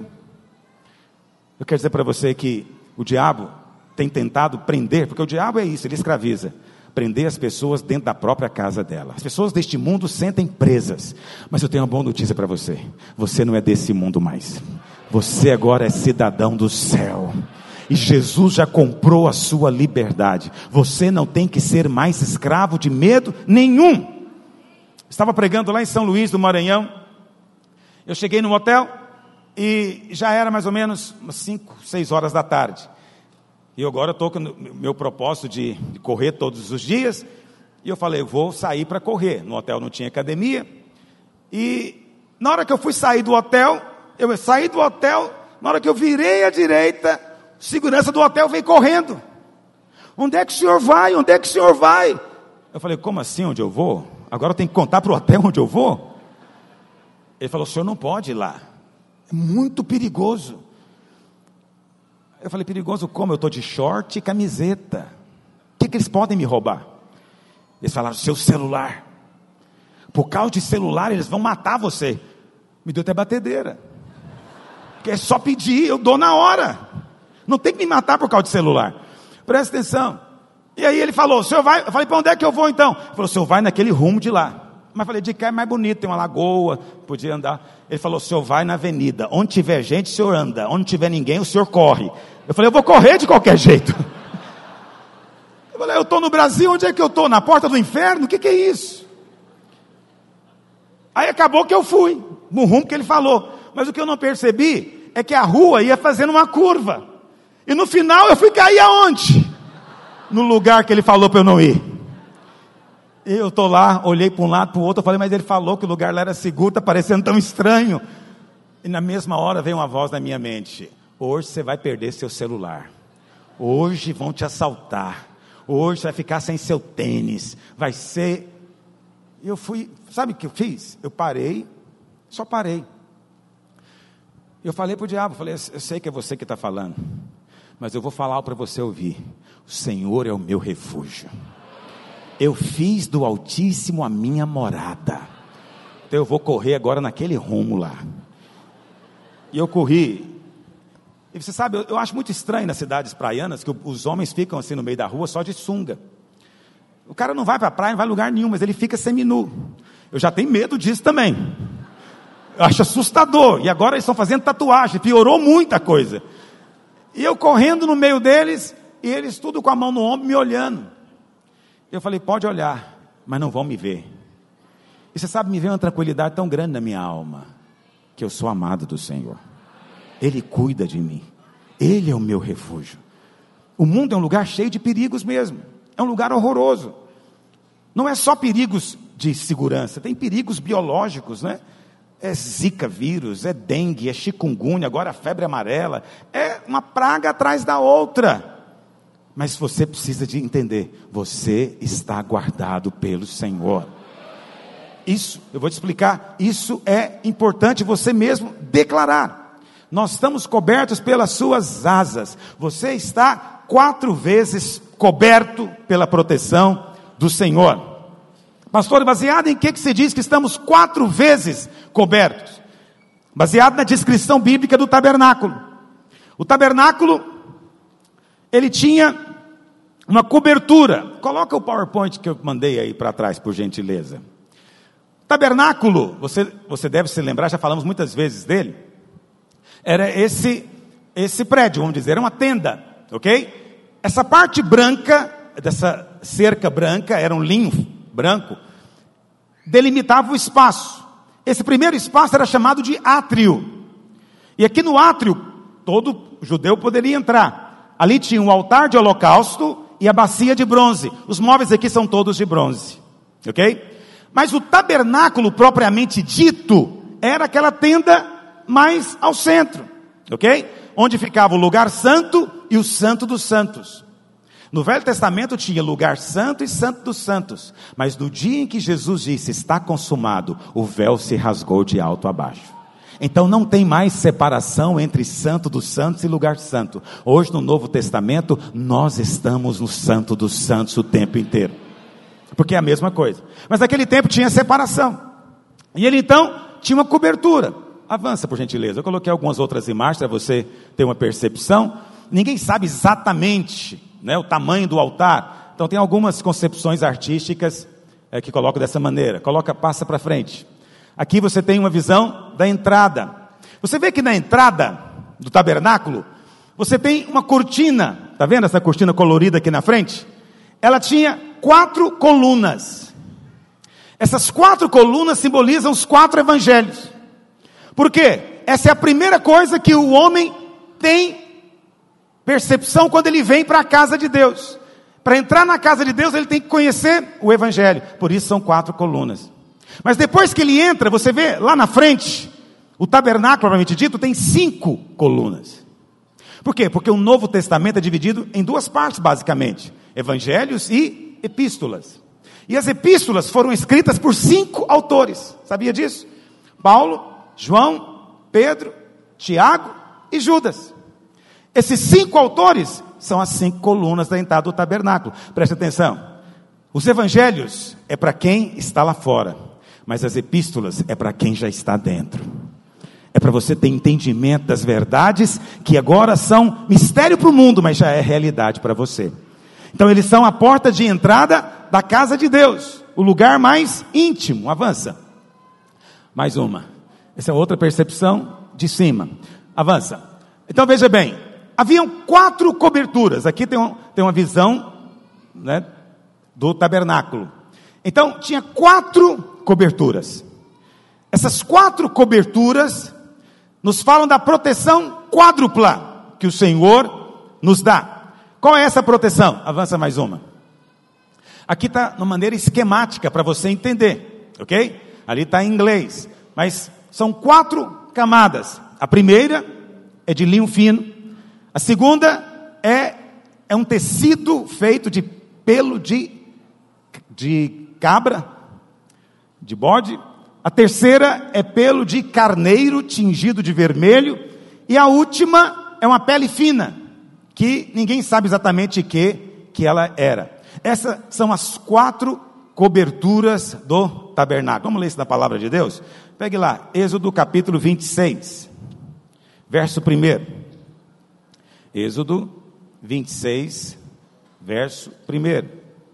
Eu quero dizer para você que o diabo tem tentado prender, porque o diabo é isso, ele escraviza. Prender as pessoas dentro da própria casa dela. As pessoas deste mundo sentem presas. Mas eu tenho uma boa notícia para você. Você não é desse mundo mais. Você agora é cidadão do céu. E Jesus já comprou a sua liberdade. Você não tem que ser mais escravo de medo nenhum. Estava pregando lá em São Luís do Maranhão. Eu cheguei no hotel e já era mais ou menos umas cinco, seis horas da tarde. E agora eu estou com o meu propósito de, de correr todos os dias. E eu falei, eu vou sair para correr. No hotel não tinha academia. E na hora que eu fui sair do hotel, eu saí do hotel, na hora que eu virei à direita, o segurança do hotel veio correndo. Onde é que o senhor vai? Onde é que o senhor vai? Eu falei, como assim, onde eu vou? Agora eu tenho que contar para o hotel onde eu vou? Ele falou, o senhor não pode ir lá. É muito perigoso. Eu falei, perigoso como? Eu estou de short e camiseta. O que, que eles podem me roubar? Eles falaram, seu celular. Por causa de celular, eles vão matar você. Me deu até batedeira. Porque é só pedir, eu dou na hora. Não tem que me matar por causa de celular. Presta atenção. E aí ele falou, o senhor vai? Eu falei, para onde é que eu vou então? Ele falou, o senhor vai naquele rumo de lá. Mas eu falei, de cá é mais bonito, tem uma lagoa, podia andar. Ele falou, o senhor vai na avenida. Onde tiver gente, o senhor anda. Onde tiver ninguém, o senhor corre. Eu falei, eu vou correr de qualquer jeito. Eu falei, eu estou no Brasil, onde é que eu estou? Na porta do inferno? O que, que é isso? Aí acabou que eu fui, no rumo que ele falou. Mas o que eu não percebi é que a rua ia fazendo uma curva. E no final eu fui cair aonde? No lugar que ele falou para eu não ir. Eu estou lá, olhei para um lado, para o outro, eu falei, mas ele falou que o lugar lá era seguro, está parecendo tão estranho. E na mesma hora veio uma voz na minha mente, hoje você vai perder seu celular, hoje vão te assaltar, hoje você vai ficar sem seu tênis, vai ser... Eu fui, sabe o que eu fiz? Eu parei, só parei. Eu falei para o diabo, falei, eu sei que é você que está falando, mas eu vou falar para você ouvir, o Senhor é o meu refúgio. Eu fiz do Altíssimo a minha morada. Então eu vou correr agora naquele rumo lá. E eu corri. E você sabe, eu, eu acho muito estranho nas cidades praianas que os homens ficam assim no meio da rua só de sunga. O cara não vai para a praia, não vai a lugar nenhum, mas ele fica seminu. Eu já tenho medo disso também. Eu acho assustador. E agora eles estão fazendo tatuagem, piorou muita coisa. E eu correndo no meio deles, e eles tudo com a mão no ombro me olhando. Eu falei, pode olhar, mas não vão me ver. E você sabe, me veio uma tranquilidade tão grande na minha alma, que eu sou amado do Senhor. Ele cuida de mim. Ele é o meu refúgio. O mundo é um lugar cheio de perigos mesmo. É um lugar horroroso. Não é só perigos de segurança, tem perigos biológicos, né? É zika vírus, é dengue, é chikungunya, agora a febre amarela. É uma praga atrás da outra. Mas você precisa de entender, você está guardado pelo Senhor. Isso, eu vou te explicar, isso é importante você mesmo declarar. Nós estamos cobertos pelas suas asas. Você está quatro vezes coberto pela proteção do Senhor. Pastor, baseado em que, que você diz que estamos quatro vezes cobertos? Baseado na descrição bíblica do tabernáculo. O tabernáculo, ele tinha uma cobertura. Coloca o PowerPoint que eu mandei aí para trás, por gentileza. Tabernáculo, você, você deve se lembrar, já falamos muitas vezes dele. Era esse, esse prédio, vamos dizer, era uma tenda, ok? Essa parte branca, dessa cerca branca, era um linho branco, delimitava o espaço. Esse primeiro espaço era chamado de átrio. E aqui no átrio, todo judeu poderia entrar. Ali tinha um altar de holocausto e a bacia de bronze. Os móveis aqui são todos de bronze, ok? Mas o tabernáculo propriamente dito era aquela tenda mais ao centro, ok? Onde ficava o lugar santo e o santo dos santos. No Velho Testamento tinha lugar santo e santo dos santos, mas no dia em que Jesus disse, está consumado, o véu se rasgou de alto a baixo. Então não tem mais separação entre santo dos santos e lugar santo. Hoje no Novo Testamento, nós estamos no santo dos santos o tempo inteiro, porque é a mesma coisa. Mas naquele tempo tinha separação, e ele então tinha uma cobertura. Avança por gentileza, eu coloquei algumas outras imagens para você ter uma percepção. Ninguém sabe exatamente, né, o tamanho do altar, então tem algumas concepções artísticas é, que colocam dessa maneira. Coloca, passa para frente. Aqui você tem uma visão da entrada. Você vê que na entrada do tabernáculo, você tem uma cortina, está vendo essa cortina colorida aqui na frente? Ela tinha quatro colunas. Essas quatro colunas simbolizam os quatro evangelhos. Por quê? Essa é a primeira coisa que o homem tem percepção quando ele vem para a casa de Deus. Para entrar na casa de Deus, ele tem que conhecer o evangelho. Por isso são quatro colunas. Mas depois que ele entra, você vê lá na frente, o tabernáculo, propriamente dito, tem cinco colunas. Por quê? Porque o Novo Testamento é dividido em duas partes, basicamente: evangelhos e epístolas. E as epístolas foram escritas por cinco autores. Sabia disso? Paulo, João, Pedro, Tiago e Judas. Esses cinco autores são as cinco colunas da entrada do tabernáculo. Preste atenção. Os evangelhos é para quem está lá fora, mas as epístolas é para quem já está dentro. É para você ter entendimento das verdades que agora são mistério para o mundo, mas já é realidade para você. Então eles são a porta de entrada da casa de Deus, o lugar mais íntimo. Avança. Mais uma. Essa é outra percepção de cima. Avança. Então veja bem, haviam quatro coberturas. Aqui tem, um, tem uma visão, né, do tabernáculo. Então tinha quatro coberturas. Essas quatro coberturas nos falam da proteção quádrupla que o Senhor nos dá. Qual é essa proteção? Avança mais uma. Aqui está de uma maneira esquemática para você entender, ok? Ali está em inglês, mas são quatro camadas. A primeira é de linho fino. A segunda é, é um tecido feito de pelo de, de cabra, de bode. A terceira é pelo de carneiro tingido de vermelho. E a última é uma pele fina, que ninguém sabe exatamente que, que ela era. Essas são as quatro coberturas do tabernáculo. Vamos ler isso da palavra de Deus? Pegue lá, Êxodo capítulo vinte e seis, verso primeiro. Êxodo vinte e seis, verso primeiro.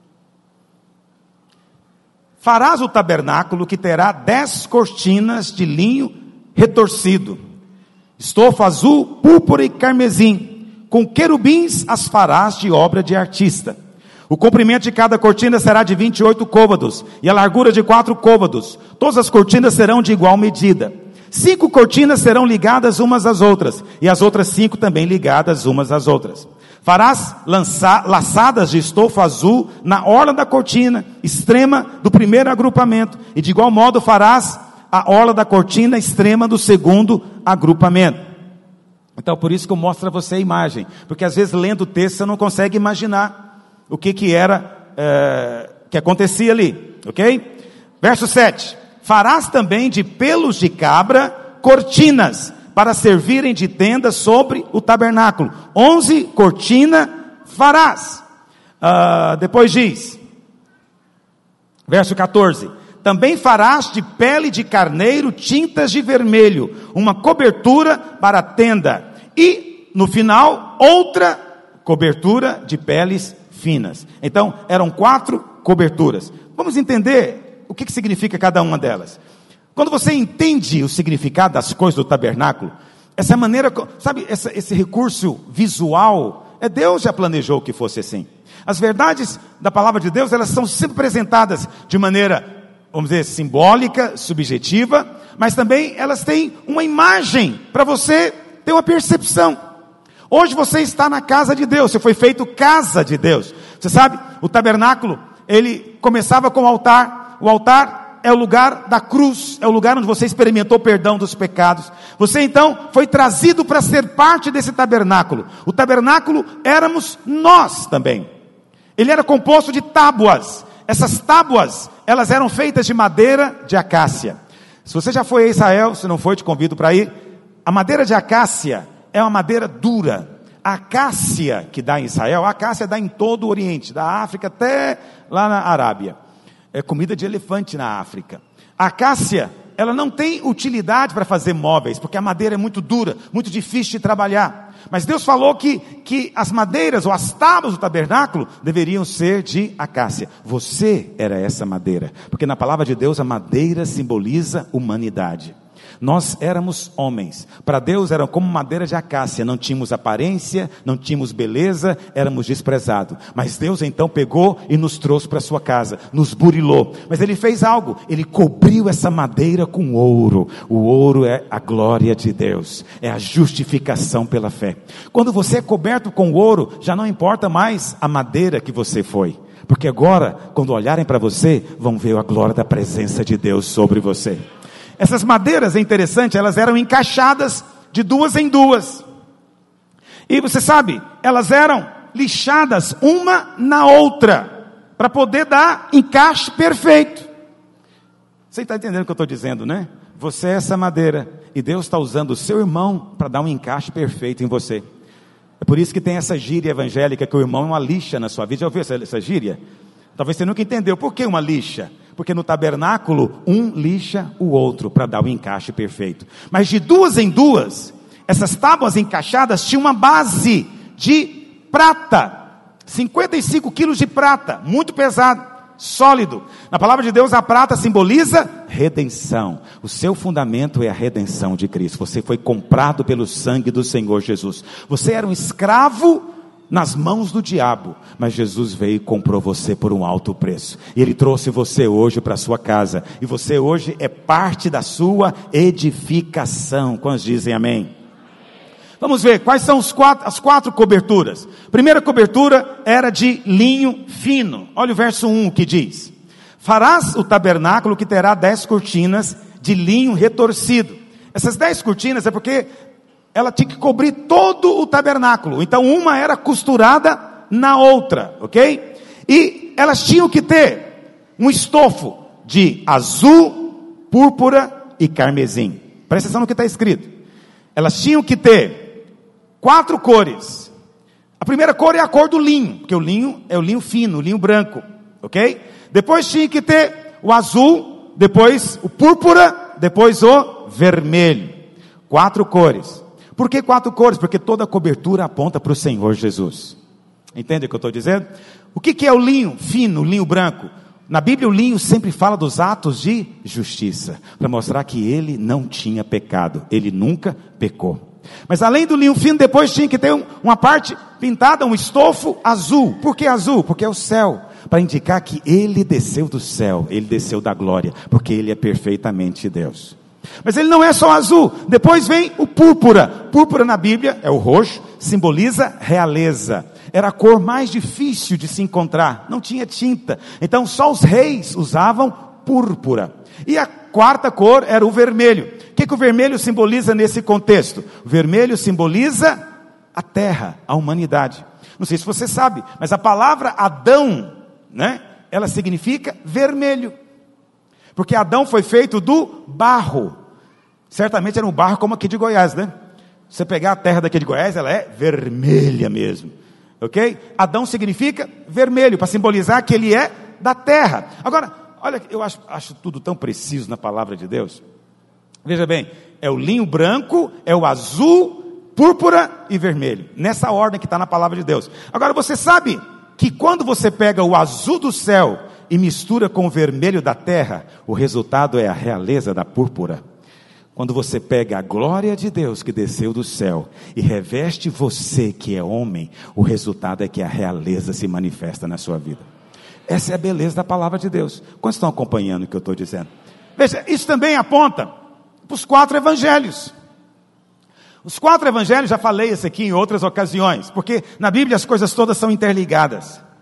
Farás o tabernáculo que terá dez cortinas de linho retorcido, estofa azul, púrpura e carmesim, com querubins as farás de obra de artista. O comprimento de cada cortina será de vinte e oito côvados, e a largura de quatro côvados. Todas as cortinas serão de igual medida. Cinco cortinas serão ligadas umas às outras, e as outras cinco também ligadas umas às outras. Farás lança, laçadas de estofa azul na orla da cortina extrema do primeiro agrupamento, e de igual modo farás a orla da cortina extrema do segundo agrupamento. Então por isso que eu mostro a você a imagem, porque às vezes lendo o texto você não consegue imaginar o que que era, é, que acontecia ali, ok? Verso sete. Farás também de pelos de cabra cortinas, para servirem de tenda sobre o tabernáculo. Onze cortinas farás. Uh, depois diz, verso quatorze. Também farás de pele de carneiro tintas de vermelho, uma cobertura para a tenda. E, no final, outra cobertura de peles finas. Então, eram quatro coberturas. Vamos entender o que, que significa cada uma delas. Quando você entende o significado das coisas do tabernáculo, essa maneira, sabe, essa, esse recurso visual, é Deus já planejou que fosse assim. As verdades da palavra de Deus, elas são sempre apresentadas de maneira, vamos dizer, simbólica, subjetiva, mas também elas têm uma imagem para você ter uma percepção. Hoje você está na casa de Deus, você foi feito casa de Deus. Você sabe, o tabernáculo, ele começava com o altar, o altar é o lugar da cruz, é o lugar onde você experimentou perdão dos pecados. Você então foi trazido para ser parte desse tabernáculo. O tabernáculo éramos nós também. Ele era composto de tábuas. Essas tábuas, elas eram feitas de madeira de acácia. Se você já foi a Israel, se não foi, te convido para ir. A madeira de acácia é uma madeira dura. A acácia que dá em Israel, a acácia dá em todo o Oriente, da África até lá na Arábia. É comida de elefante na África. A acácia, ela não tem utilidade para fazer móveis, porque a madeira é muito dura, muito difícil de trabalhar. Mas Deus falou que, que as madeiras ou as tábuas do tabernáculo deveriam ser de acácia. Você era essa madeira, porque na palavra de Deus a madeira simboliza humanidade. Nós éramos homens, para Deus eram como madeira de acácia, não tínhamos aparência, não tínhamos beleza, éramos desprezados. Mas Deus então pegou e nos trouxe para sua casa, nos burilou. Mas Ele fez algo, Ele cobriu essa madeira com ouro. O ouro é a glória de Deus, é a justificação pela fé. Quando você é coberto com ouro, já não importa mais a madeira que você foi. Porque agora, quando olharem para você, vão ver a glória da presença de Deus sobre você. Essas madeiras, é interessante, elas eram encaixadas de duas em duas. E você sabe, elas eram lixadas uma na outra, para poder dar encaixe perfeito. Você está entendendo o que eu estou dizendo, né? Você é essa madeira, e Deus está usando o seu irmão para dar um encaixe perfeito em você. É por isso que tem essa gíria evangélica, que o irmão é uma lixa na sua vida. Já ouviu essa, essa gíria? Talvez você nunca entendeu. Por que uma lixa? Porque no tabernáculo, um lixa o outro para dar o encaixe perfeito. Mas de duas em duas, essas tábuas encaixadas tinham uma base de prata. cinquenta e cinco quilos de prata, muito pesado, sólido. Na palavra de Deus, a prata simboliza redenção. O seu fundamento é a redenção de Cristo. Você foi comprado pelo sangue do Senhor Jesus. Você era um escravo nas mãos do diabo, mas Jesus veio e comprou você por um alto preço, e Ele trouxe você hoje para a sua casa, e você hoje é parte da sua edificação. Quantos dizem amém? Vamos ver, quais são os quatro, as quatro coberturas. Primeira cobertura era de linho fino. Olha o verso um que diz: farás o tabernáculo que terá dez cortinas de linho retorcido. Essas dez cortinas é porque ela tinha que cobrir todo o tabernáculo. Então uma era costurada na outra, ok? E elas tinham que ter um estofo de azul, púrpura e carmesim. Presta atenção no que está escrito. Elas tinham que ter quatro cores. A primeira cor é a cor do linho, porque o linho é o linho fino, o linho branco, ok? Depois tinha que ter o azul, depois o púrpura, depois o vermelho. Quatro cores. Por que quatro cores? Porque toda a cobertura aponta para o Senhor Jesus. Entende o que eu estou dizendo? O que, que é o linho fino, o linho branco? Na Bíblia o linho sempre fala dos atos de justiça, para mostrar que ele não tinha pecado, ele nunca pecou. Mas além do linho fino, depois tinha que ter um, uma parte pintada, um estofo azul. Por que azul? Porque é o céu, para indicar que ele desceu do céu, ele desceu da glória, porque ele é perfeitamente Deus. Mas ele não é só azul, depois vem o púrpura. Púrpura na Bíblia é o roxo, simboliza realeza. Era a cor mais difícil de se encontrar, não tinha tinta, então só os reis usavam púrpura. E a quarta cor era o vermelho. O que, que o vermelho simboliza nesse contexto? O vermelho simboliza a terra, a humanidade. Não sei se você sabe, mas a palavra Adão, né, ela significa vermelho. Porque Adão foi feito do barro. Certamente era um barro como aqui de Goiás, né? Você pegar a terra daqui de Goiás, ela é vermelha mesmo. Ok? Adão significa vermelho, para simbolizar que ele é da terra. Agora, olha, eu acho, acho tudo tão preciso na palavra de Deus. Veja bem, é o linho branco, é o azul, púrpura e vermelho. Nessa ordem que está na palavra de Deus. Agora, você sabe que quando você pega o azul do céu e mistura com o vermelho da terra, o resultado é a realeza da púrpura. Quando você pega a glória de Deus que desceu do céu e reveste você que é homem, o resultado é que a realeza se manifesta na sua vida. Essa é a beleza da palavra de Deus. Quantos estão acompanhando o que eu estou dizendo? Veja, isso também aponta para os quatro evangelhos. Os quatro evangelhos, já falei isso aqui em outras ocasiões, porque na Bíblia as coisas todas são interligadas.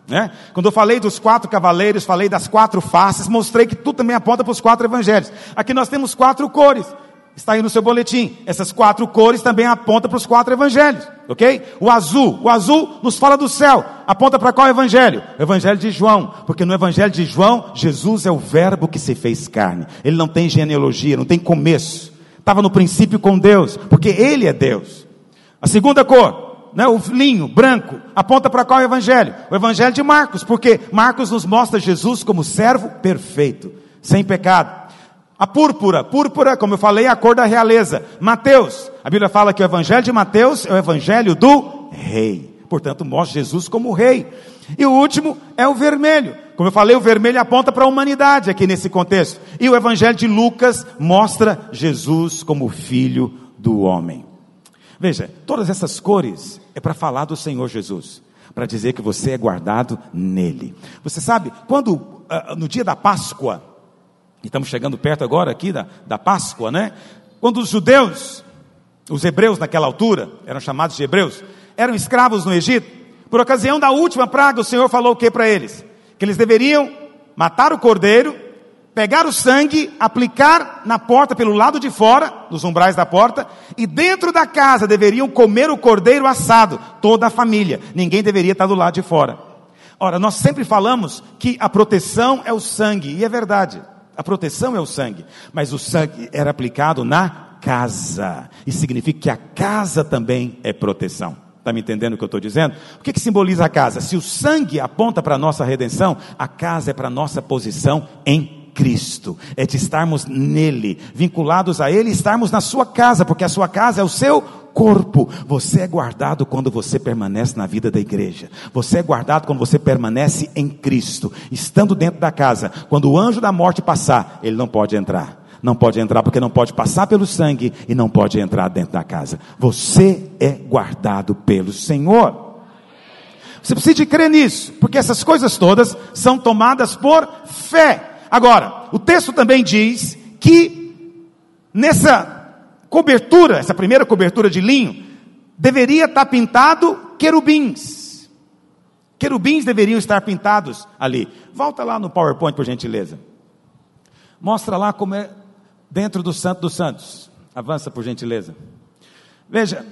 né? Quando eu falei dos quatro cavaleiros, falei das quatro faces, mostrei que tudo também aponta para os quatro evangelhos. Aqui nós temos quatro cores, está aí no seu boletim. Essas quatro cores também apontam para os quatro evangelhos, ok? O azul, o azul nos fala do céu, aponta para qual evangelho? O evangelho de João, porque no evangelho de João, Jesus é o verbo que se fez carne. Ele não tem genealogia, não tem começo, estava no princípio com Deus, porque Ele é Deus. A segunda cor, né, o linho branco, aponta para qual evangelho? O evangelho de Marcos, porque Marcos nos mostra Jesus como servo perfeito, sem pecado. A púrpura, púrpura, como eu falei, é a cor da realeza. Mateus, a Bíblia fala que o evangelho de Mateus é o evangelho do rei, portanto mostra Jesus como rei. E o último é o vermelho, como eu falei, o vermelho aponta para a humanidade aqui nesse contexto. E o evangelho de Lucas mostra Jesus como filho do homem. Veja, todas essas cores é para falar do Senhor Jesus, para dizer que você é guardado nele. Você sabe, quando uh, no dia da Páscoa, e estamos chegando perto agora aqui da, da Páscoa, né? Quando os judeus, os hebreus naquela altura, eram chamados de hebreus, eram escravos no Egito, por ocasião da última praga, o Senhor falou o que para eles? Que eles deveriam matar o cordeiro, pegar o sangue, aplicar na porta pelo lado de fora, nos umbrais da porta, e dentro da casa deveriam comer o cordeiro assado, toda a família, ninguém deveria estar do lado de fora. Ora, nós sempre falamos que a proteção é o sangue, e é verdade, a proteção é o sangue, mas o sangue era aplicado na casa, e significa que a casa também é proteção. Está me entendendo o que eu estou dizendo? O que, que simboliza a casa? Se o sangue aponta para a nossa redenção, a casa é para a nossa posição em Cristo, é de estarmos nele, vinculados a ele, estarmos na sua casa, porque a sua casa é o seu corpo. Você é guardado quando você permanece na vida da igreja, você é guardado quando você permanece em Cristo, estando dentro da casa. Quando o anjo da morte passar, ele não pode entrar, não pode entrar porque não pode passar pelo sangue e não pode entrar dentro da casa. Você é guardado pelo Senhor. Você precisa de crer nisso, porque essas coisas todas são tomadas por fé. Agora, o texto também diz que nessa cobertura, essa primeira cobertura de linho, deveria estar pintado querubins. Querubins deveriam estar pintados ali. Volta lá no PowerPoint, por gentileza. Mostra lá como é dentro do Santo dos Santos. Avança, por gentileza. Veja,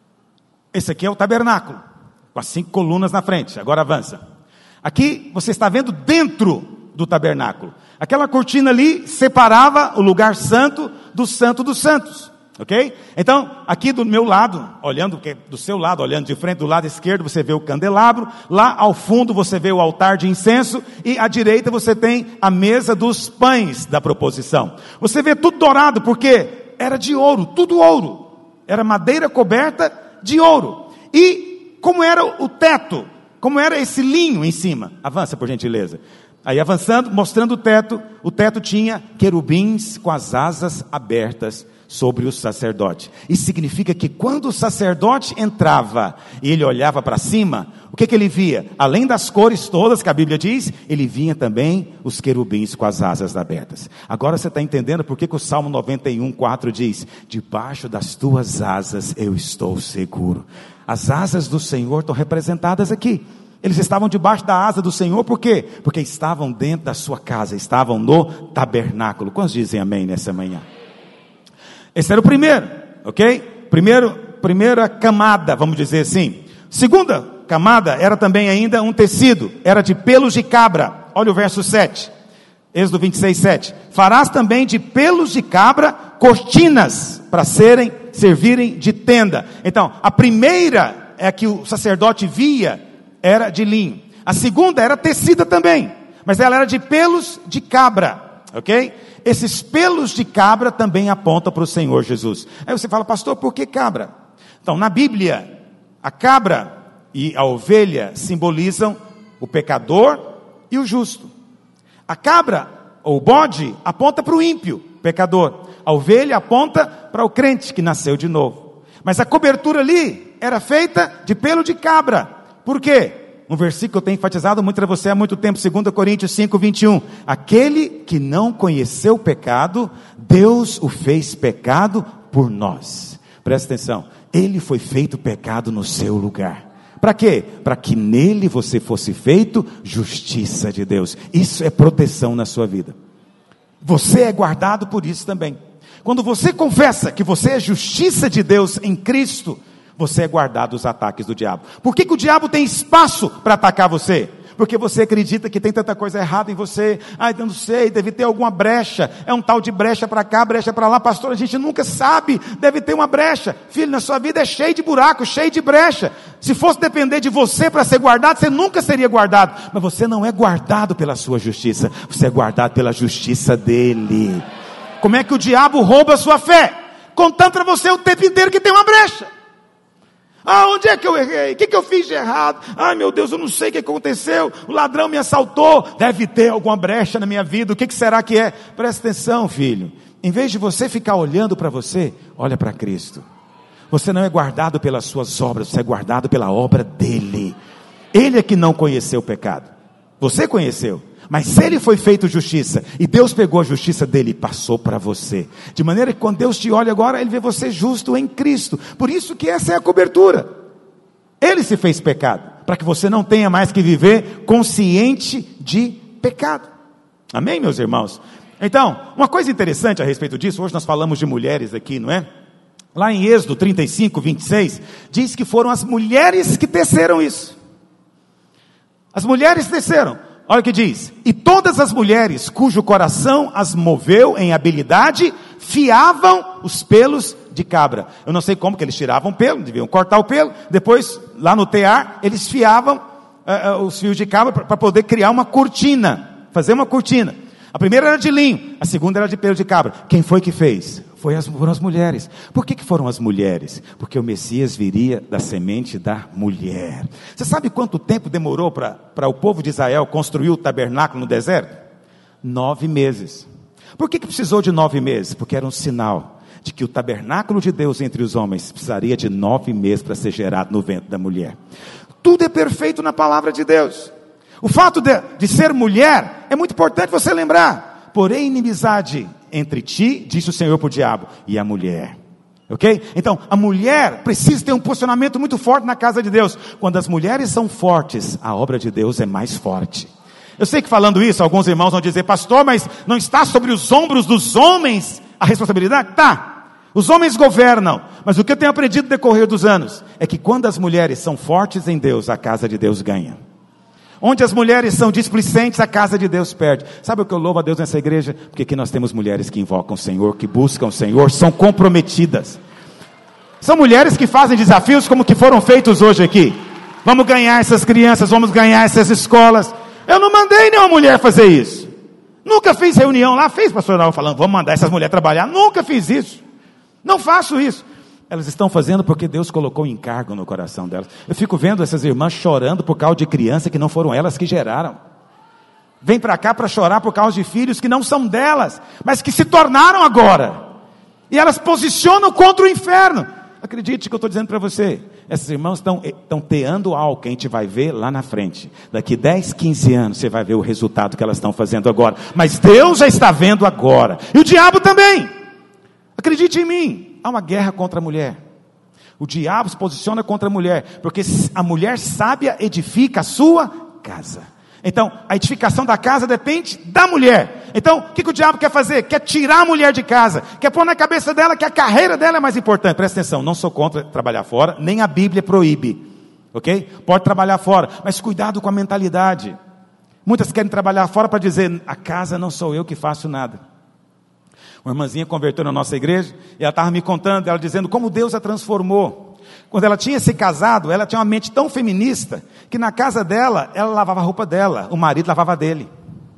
esse aqui é o tabernáculo, com as cinco colunas na frente. Agora avança. Aqui você está vendo dentro do tabernáculo. Aquela cortina ali separava o lugar santo do santo dos santos, ok? Então, aqui do meu lado, olhando, do seu lado, olhando de frente, do lado esquerdo, você vê o candelabro, lá ao fundo você vê o altar de incenso, e à direita você tem a mesa dos pães da proposição. Você vê tudo dourado, porque era de ouro, tudo ouro, era madeira coberta de ouro. E como era o teto, como era esse linho em cima? Avança, por gentileza. Aí avançando, mostrando o teto, o teto tinha querubins com as asas abertas sobre o sacerdote. Isso significa que quando o sacerdote entrava e ele olhava para cima, o que, que ele via? Além das cores todas que a Bíblia diz, ele via também os querubins com as asas abertas. Agora você está entendendo por que, que o Salmo noventa e um, quatro diz: debaixo das tuas asas eu estou seguro. As asas do Senhor estão representadas aqui. Eles estavam debaixo da asa do Senhor, por quê? Porque estavam dentro da sua casa, estavam no tabernáculo. Quantos dizem amém nessa manhã? Esse era o primeiro, ok? Primeiro, primeira camada, vamos dizer assim. Segunda camada era também ainda um tecido, era de pelos de cabra. Olha o verso sete, Êxodo vinte e seis, sete. Farás também de pelos de cabra cortinas para serem, servirem de tenda. Então, a primeira é que o sacerdote via, era de linho. A segunda era tecida também, mas ela era de pelos de cabra, ok? Esses pelos de cabra também apontam para o Senhor Jesus. Aí você fala: pastor, por que cabra? Então, na Bíblia, a cabra e a ovelha simbolizam o pecador e o justo. A cabra, ou o bode, aponta para o ímpio, pecador. A ovelha aponta para o crente que nasceu de novo. Mas a cobertura ali era feita de pelo de cabra. Por quê? Um versículo que eu tenho enfatizado muito para você há muito tempo, dois Coríntios cinco, vinte e um. Aquele que não conheceu o pecado, Deus o fez pecado por nós. Presta atenção, ele foi feito pecado no seu lugar, Para quê? Para que nele você fosse feito justiça de Deus. Isso é proteção na sua vida. Você é guardado por isso também. Quando você confessa que você é justiça de Deus em Cristo, você é guardado dos ataques do diabo. Por que que o diabo tem espaço para atacar você? Porque você acredita que tem tanta coisa errada em você. Ai, eu não sei, deve ter alguma brecha. É um tal de brecha para cá, brecha para lá. Pastor, a gente nunca sabe. Deve ter uma brecha. Filho, na sua vida é cheio de buraco, cheio de brecha. Se fosse depender de você para ser guardado, você nunca seria guardado. Mas você não é guardado pela sua justiça. Você é guardado pela justiça dele. Como é que o diabo rouba a sua fé? Contando para você o tempo inteiro que tem uma brecha. Ah, onde é que eu errei? O que, que eu fiz de errado? Ai, meu Deus, eu não sei o que aconteceu. O ladrão me assaltou. Deve ter alguma brecha na minha vida. O que, que será que é? Presta atenção, filho. Em vez de você ficar olhando para você, olha para Cristo. Você não é guardado pelas suas obras, você é guardado pela obra dele. Ele é que não conheceu o pecado. Você conheceu. Mas ele foi feito justiça, e Deus pegou a justiça dele e passou para você, de maneira que quando Deus te olha agora, ele vê você justo em Cristo. Por isso que essa é a cobertura. Ele se fez pecado, para que você não tenha mais que viver consciente de pecado. Amém, meus irmãos? Então, uma coisa interessante a respeito disso, hoje nós falamos de mulheres aqui, não é? Lá em Êxodo trinta e cinco, vinte e seis, diz que foram as mulheres que teceram isso. As mulheres teceram. Olha o que diz: e todas as mulheres cujo coração as moveu em habilidade, fiavam os pelos de cabra. Eu não sei como que eles tiravam pelo, deviam cortar o pelo, depois lá no tear, eles fiavam uh, uh, os fios de cabra para poder criar uma cortina, fazer uma cortina. A primeira era de linho, a segunda era de pelo de cabra. Quem foi que fez? Foi as, foram as mulheres. Por que que foram as mulheres? Porque o Messias viria da semente da mulher. Você sabe quanto tempo demorou para o povo de Israel construir o tabernáculo no deserto? Nove meses. Por que que precisou de nove meses? Porque era um sinal de que o tabernáculo de Deus entre os homens precisaria de nove meses para ser gerado no ventre da mulher. Tudo é perfeito na palavra de Deus. O fato de, de ser mulher é muito importante você lembrar. Porém, inimizade entre ti, disse o Senhor para o diabo, e a mulher. Ok? Então, a mulher precisa ter um posicionamento muito forte na casa de Deus. Quando as mulheres são fortes, a obra de Deus é mais forte. Eu sei que falando isso, alguns irmãos vão dizer: pastor, mas não está sobre os ombros dos homens a responsabilidade? Tá. Os homens governam, mas o que eu tenho aprendido no decorrer dos anos é que quando as mulheres são fortes em Deus, a casa de Deus ganha. Onde as mulheres são displicentes, a casa de Deus perde. Sabe o que eu louvo a Deus nessa igreja? Porque aqui nós temos mulheres que invocam o Senhor, que buscam o Senhor, são comprometidas. São mulheres que fazem desafios como que foram feitos hoje aqui. Vamos ganhar essas crianças, vamos ganhar essas escolas. Eu não mandei nenhuma mulher fazer isso. Nunca fiz reunião lá, fiz pastoral falando, vamos mandar essas mulheres trabalhar. Nunca fiz isso. Não faço isso. Elas estão fazendo porque Deus colocou encargo no coração delas. Eu fico vendo essas irmãs chorando por causa de criança que não foram elas que geraram. Vem para cá para chorar por causa de filhos que não são delas, mas que se tornaram agora. E elas posicionam contra o inferno. Acredite que eu estou dizendo para você. Essas irmãs estão, estão teando algo que a gente vai ver lá na frente. Daqui dez, quinze anos você vai ver o resultado que elas estão fazendo agora. Mas Deus já está vendo agora. E o diabo também. Acredite em mim. Há uma guerra contra a mulher. O diabo se posiciona contra a mulher, porque a mulher sábia edifica a sua casa. Então, a edificação da casa depende da mulher. Então, o que, que o diabo quer fazer? Quer tirar a mulher de casa, quer pôr na cabeça dela que a carreira dela é mais importante. Presta atenção, não sou contra trabalhar fora, nem a Bíblia proíbe, ok? Pode trabalhar fora, mas cuidado com a mentalidade. Muitas querem trabalhar fora para dizer: a casa não sou eu que faço nada. Uma irmãzinha converteu na nossa igreja, e ela estava me contando, ela dizendo como Deus a transformou. Quando ela tinha se casado, ela tinha uma mente tão feminista, que na casa dela, ela lavava a roupa dela, o marido lavava a dele.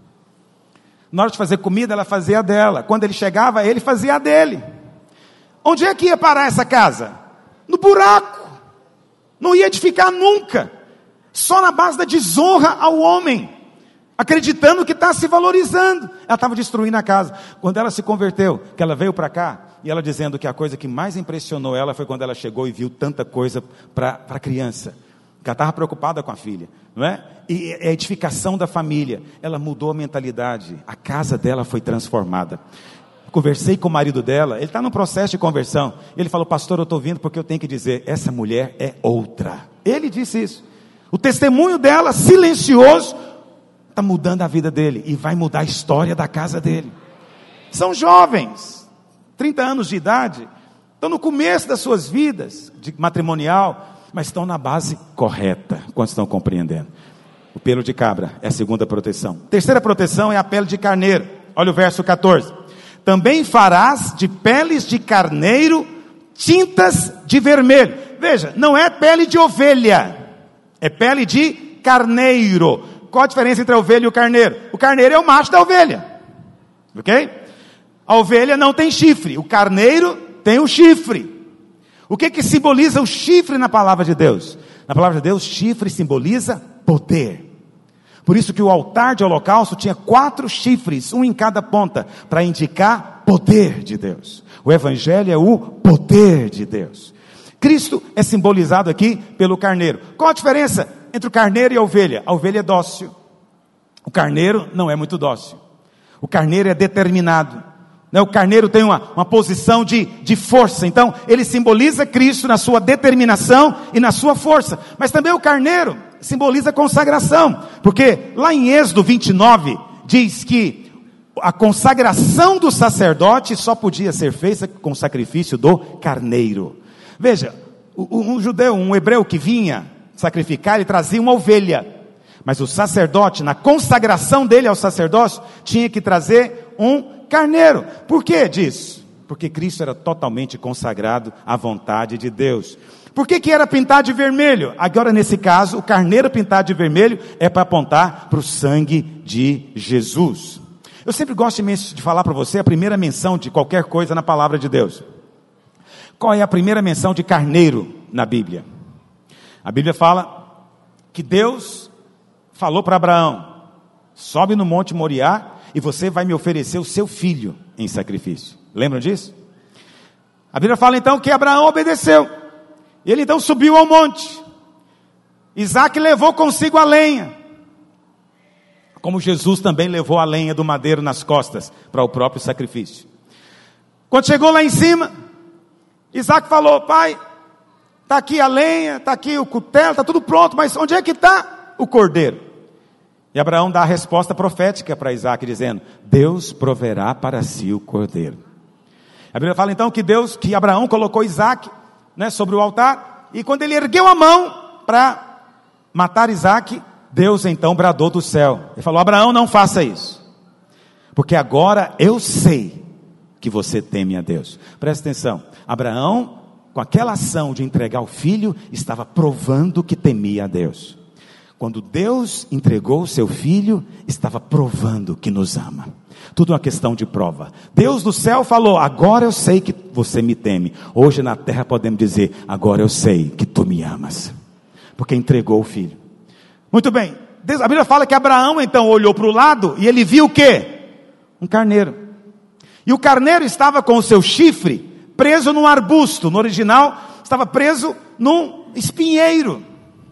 Na hora de fazer comida, ela fazia a dela. Quando ele chegava, ele fazia a dele. Onde é que ia parar essa casa? No buraco. Não ia edificar nunca. Só na base da desonra ao homem. Acreditando que está se valorizando. Ela estava destruindo a casa. Quando ela se converteu, que ela veio para cá, e ela dizendo que a coisa que mais impressionou ela foi quando ela chegou e viu tanta coisa para a criança. Que ela estava preocupada com a filha, não é? E a edificação da família, ela mudou a mentalidade. A casa dela foi transformada. Conversei com o marido dela, ele está no processo de conversão. Ele falou, pastor, eu estou vindo porque eu tenho que dizer, essa mulher é outra. Ele disse isso. O testemunho dela, silencioso, está mudando a vida dele e vai mudar a história da casa dele. São jovens, trinta anos de idade, estão no começo das suas vidas de matrimonial, mas estão na base correta. Quantos estão compreendendo? O pelo de cabra é a segunda proteção. Terceira proteção é a pele de carneiro. Olha o verso catorze. Também farás de peles de carneiro tintas de vermelho. Veja, não é pele de ovelha, é pele de carneiro. Qual a diferença entre a ovelha e o carneiro? O carneiro é o macho da ovelha, ok? A ovelha não tem chifre, o carneiro tem o chifre. O que que simboliza o chifre na palavra de Deus? Na palavra de Deus, chifre simboliza poder. Por isso que o altar de holocausto tinha quatro chifres, um em cada ponta, para indicar poder de Deus. O evangelho é o poder de Deus. Cristo é simbolizado aqui pelo carneiro. Qual a diferença entre o carneiro e a ovelha? A ovelha é dócil. O carneiro não é muito dócil. O carneiro é determinado. O carneiro tem uma, uma posição de, de força. Então, ele simboliza Cristo na sua determinação e na sua força. Mas também o carneiro simboliza consagração. Porque lá em Êxodo vinte e nove, diz que a consagração do sacerdote só podia ser feita com o sacrifício do carneiro. Veja, um judeu, um hebreu que vinha sacrificar, ele trazia uma ovelha. Mas o sacerdote, na consagração dele ao sacerdócio, tinha que trazer um carneiro. Por que disso? Porque Cristo era totalmente consagrado à vontade de Deus. Por que que era pintado de vermelho? Agora, nesse caso, o carneiro pintado de vermelho é para apontar para o sangue de Jesus. Eu sempre gosto de falar para você a primeira menção de qualquer coisa na palavra de Deus. Qual é a primeira menção de carneiro na Bíblia? A Bíblia fala que Deus falou para Abraão, sobe no monte Moriá e você vai me oferecer o seu filho em sacrifício. Lembram disso? A Bíblia fala então que Abraão obedeceu. Ele então subiu ao monte. Isaac levou consigo a lenha. Como Jesus também levou a lenha do madeiro nas costas para o próprio sacrifício. Quando chegou lá em cima, Isaac falou, pai, está aqui a lenha, está aqui o cutelo, está tudo pronto, mas onde é que está o cordeiro? E Abraão dá a resposta profética para Isaac, dizendo, Deus proverá para si o cordeiro. A Bíblia fala então que Deus, que Abraão colocou Isaac, né, sobre o altar, e quando ele ergueu a mão para matar Isaac, Deus então bradou do céu, ele falou, Abraão, não faça isso, porque agora eu sei que você teme a Deus. Presta atenção, Abraão, com aquela ação de entregar o filho, estava provando que temia a Deus. Quando Deus entregou o seu filho, estava provando que nos ama. Tudo uma questão de prova. Deus do céu falou, agora eu sei que você me teme. Hoje na terra podemos dizer, agora eu sei que tu me amas. Porque entregou o filho. Muito bem, a Bíblia fala que Abraão então olhou para o lado e ele viu o quê? Um carneiro. E o carneiro estava com o seu chifre preso num arbusto. No original, estava preso num espinheiro.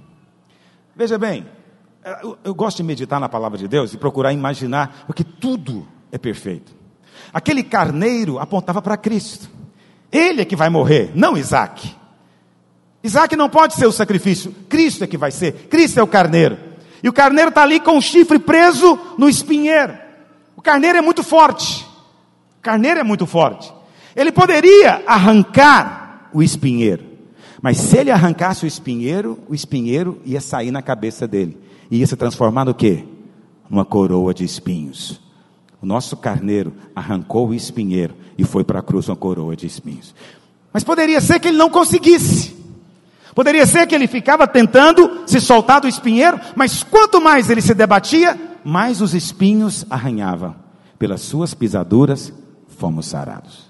Veja bem, eu, eu gosto de meditar na palavra de Deus e procurar imaginar, porque tudo é perfeito. Aquele carneiro apontava para Cristo. Ele é que vai morrer, não Isaac. Isaac não pode ser o sacrifício, Cristo é que vai ser. Cristo é o carneiro. E o carneiro está ali com o chifre preso no espinheiro. O carneiro é muito forte. O carneiro é muito forte. Ele poderia arrancar o espinheiro. Mas se ele arrancasse o espinheiro, o espinheiro ia sair na cabeça dele. E ia se transformar no quê? Numa coroa de espinhos. O nosso carneiro arrancou o espinheiro e foi para a cruz uma coroa de espinhos. Mas poderia ser que ele não conseguisse. Poderia ser que ele ficava tentando se soltar do espinheiro, mas quanto mais ele se debatia, mais os espinhos arranhavam. Pelas suas pisaduras, fomos sarados.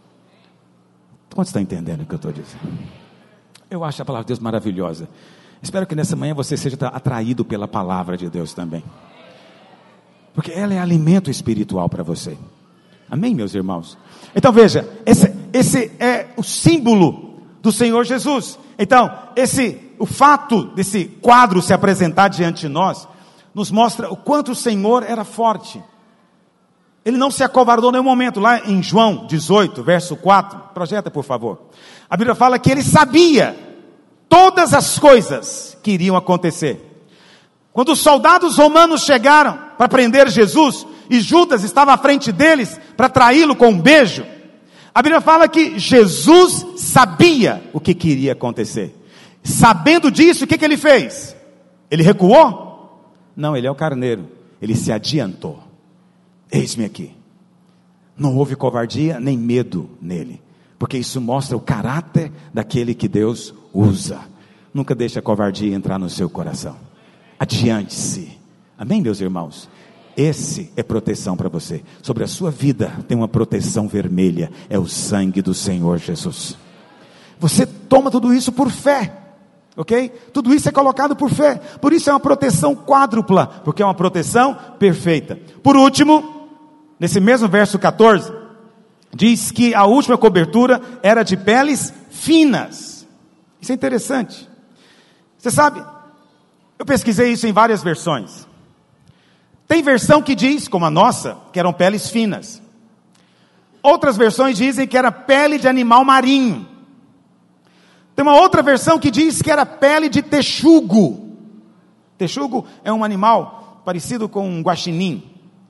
Quantos estão entendendo o que eu estou dizendo? Eu acho a palavra de Deus maravilhosa. Espero que nessa manhã você seja atraído pela palavra de Deus também. Porque ela é alimento espiritual para você. Amém, meus irmãos? Então veja, esse, esse é o símbolo do Senhor Jesus. Então, esse, o fato desse quadro se apresentar diante de nós, nos mostra o quanto o Senhor era forte. Ele não se acovardou em nenhum momento. Lá em João dezoito, verso quatro, projeta por favor. A Bíblia fala que ele sabia todas as coisas que iriam acontecer. Quando os soldados romanos chegaram para prender Jesus, e Judas estava à frente deles para traí-lo com um beijo, a Bíblia fala que Jesus sabia o que iria acontecer. Sabendo disso, o que, que ele fez? Ele recuou? Não, ele é o carneiro. Ele se adiantou. Eis-me aqui. Não houve covardia nem medo nele, porque isso mostra o caráter daquele que Deus usa. Nunca deixe a covardia entrar no seu coração. Adiante-se. Amém, meus irmãos? Esse é proteção para você. Sobre a sua vida tem uma proteção vermelha. É o sangue do Senhor Jesus. Você toma tudo isso por fé. Ok? Tudo isso é colocado por fé. Por isso é uma proteção quádrupla. Porque é uma proteção perfeita. Por último, nesse mesmo verso catorze, diz que a última cobertura era de peles finas. Isso é interessante. Você sabe, eu pesquisei isso em várias versões. Tem versão que diz, como a nossa, que eram peles finas. Outras versões dizem que era pele de animal marinho. Tem uma outra versão que diz que era pele de texugo. Texugo é um animal parecido com um guaxinim.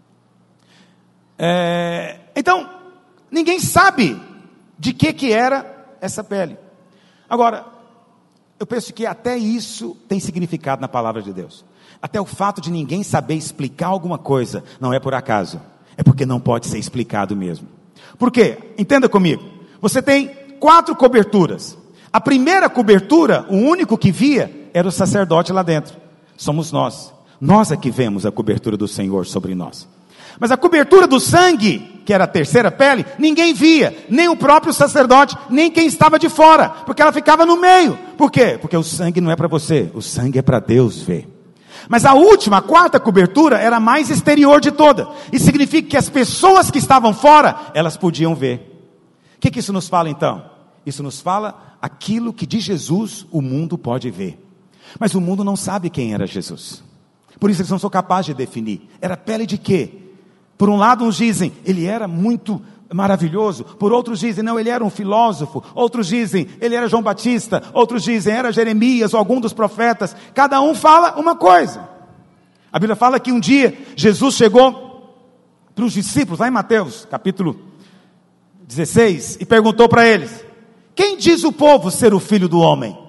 É, então, ninguém sabe de que que era essa pele. Agora, eu penso que até isso tem significado na palavra de Deus. Até o fato de ninguém saber explicar alguma coisa, não é por acaso. É porque não pode ser explicado mesmo. Por quê? Entenda comigo. Você tem quatro coberturas. A primeira cobertura, o único que via, era o sacerdote lá dentro. Somos nós. Nós é que vemos a cobertura do Senhor sobre nós. Mas a cobertura do sangue, que era a terceira pele, ninguém via. Nem o próprio sacerdote, nem quem estava de fora. Porque ela ficava no meio. Por quê? Porque o sangue não é para você. O sangue é para Deus ver. Mas a última, a quarta cobertura, era a mais exterior de toda. Isso significa que as pessoas que estavam fora, elas podiam ver. O que, que isso nos fala então? Isso nos fala aquilo que de Jesus o mundo pode ver. Mas o mundo não sabe quem era Jesus. Por isso eles não são capazes de definir. Era pele de quê? Por um lado uns dizem, ele era muito maravilhoso. Por outros dizem, não, ele era um filósofo. Outros dizem, ele era João Batista. Outros dizem, era Jeremias ou algum dos profetas. Cada um fala uma coisa. A Bíblia fala que um dia Jesus chegou para os discípulos, lá em Mateus capítulo dezesseis, e perguntou para eles, quem diz o povo ser o filho do homem?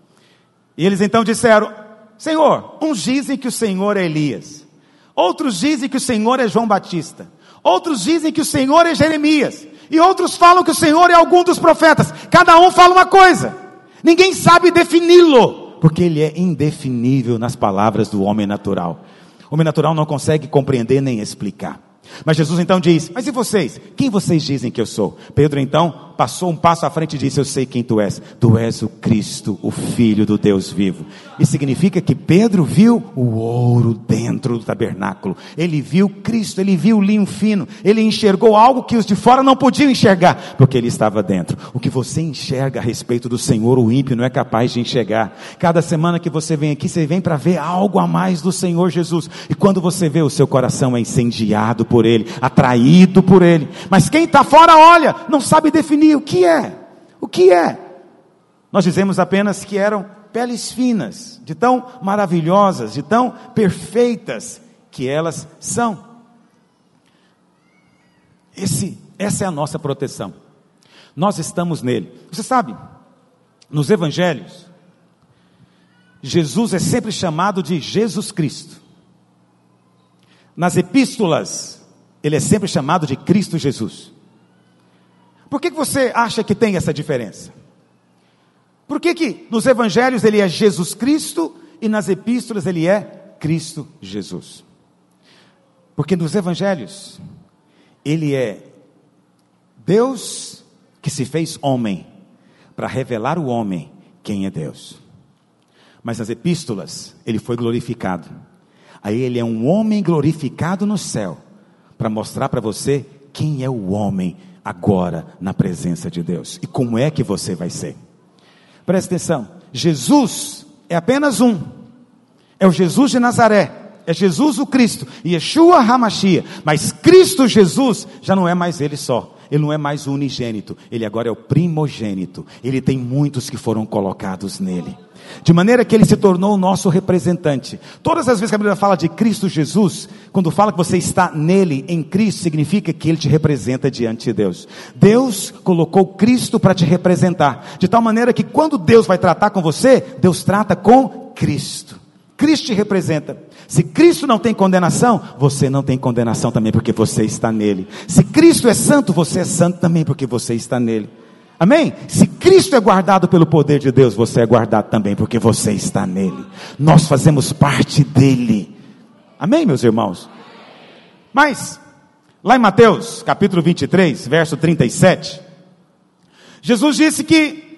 E eles então disseram, Senhor, uns dizem que o Senhor é Elias. Outros dizem que o Senhor é João Batista. Outros dizem que o Senhor é Jeremias. E outros falam que o Senhor é algum dos profetas. Cada um fala uma coisa. Ninguém sabe defini-lo. Porque ele é indefinível nas palavras do homem natural. O homem natural não consegue compreender nem explicar. Mas Jesus então diz, mas e vocês? Quem vocês dizem que eu sou? Pedro então passou um passo à frente e disse, eu sei quem tu és. Tu és o Cristo, o Filho do Deus vivo. Isso significa que Pedro viu o ouro dentro do tabernáculo. Ele viu Cristo, ele viu o linho fino. Ele enxergou algo que os de fora não podiam enxergar, porque ele estava dentro. O que você enxerga a respeito do Senhor, o ímpio não é capaz de enxergar. Cada semana que você vem aqui, você vem para ver algo a mais do Senhor Jesus. E quando você vê, o seu coração é incendiado por Ele, atraído por Ele. Mas quem está fora olha, não sabe definir o que é. O que é? Nós dizemos apenas que eram peles finas, de tão maravilhosas, de tão perfeitas que elas são. Esse, essa é a nossa proteção. Nós estamos nele. Você sabe, nos evangelhos, Jesus é sempre chamado de Jesus Cristo. Nas epístolas, ele é sempre chamado de Cristo Jesus. Por que que você acha que tem essa diferença? Por que que nos evangelhos ele é Jesus Cristo e nas epístolas ele é Cristo Jesus? Porque nos evangelhos ele é Deus que se fez homem para revelar ao homem quem é Deus. Mas nas epístolas ele foi glorificado. Aí ele é um homem glorificado no céu para mostrar para você quem é o homem agora na presença de Deus e como é que você vai ser. Presta atenção, Jesus é apenas um, é o Jesus de Nazaré, É Jesus o Cristo, Yeshua HaMashiach. Mas Cristo Jesus já não é mais Ele só. Ele não é mais o unigênito. Ele agora é o primogênito. Ele tem muitos que foram colocados nele. De maneira que Ele se tornou o nosso representante. Todas as vezes que a Bíblia fala de Cristo Jesus, quando fala que você está nele, em Cristo, significa que Ele te representa diante de Deus. Deus colocou Cristo para te representar. De tal maneira que quando Deus vai tratar com você, Deus trata com Cristo. Cristo te representa. Se Cristo não tem condenação, você não tem condenação também porque você está nele. Se Cristo é santo, você é santo também porque você está nele. Amém? Se Cristo é guardado pelo poder de Deus, você é guardado também porque você está nele. Nós fazemos parte dele. Amém, meus irmãos? Mas, lá em Mateus, capítulo vinte e três, verso trinta e sete, Jesus disse que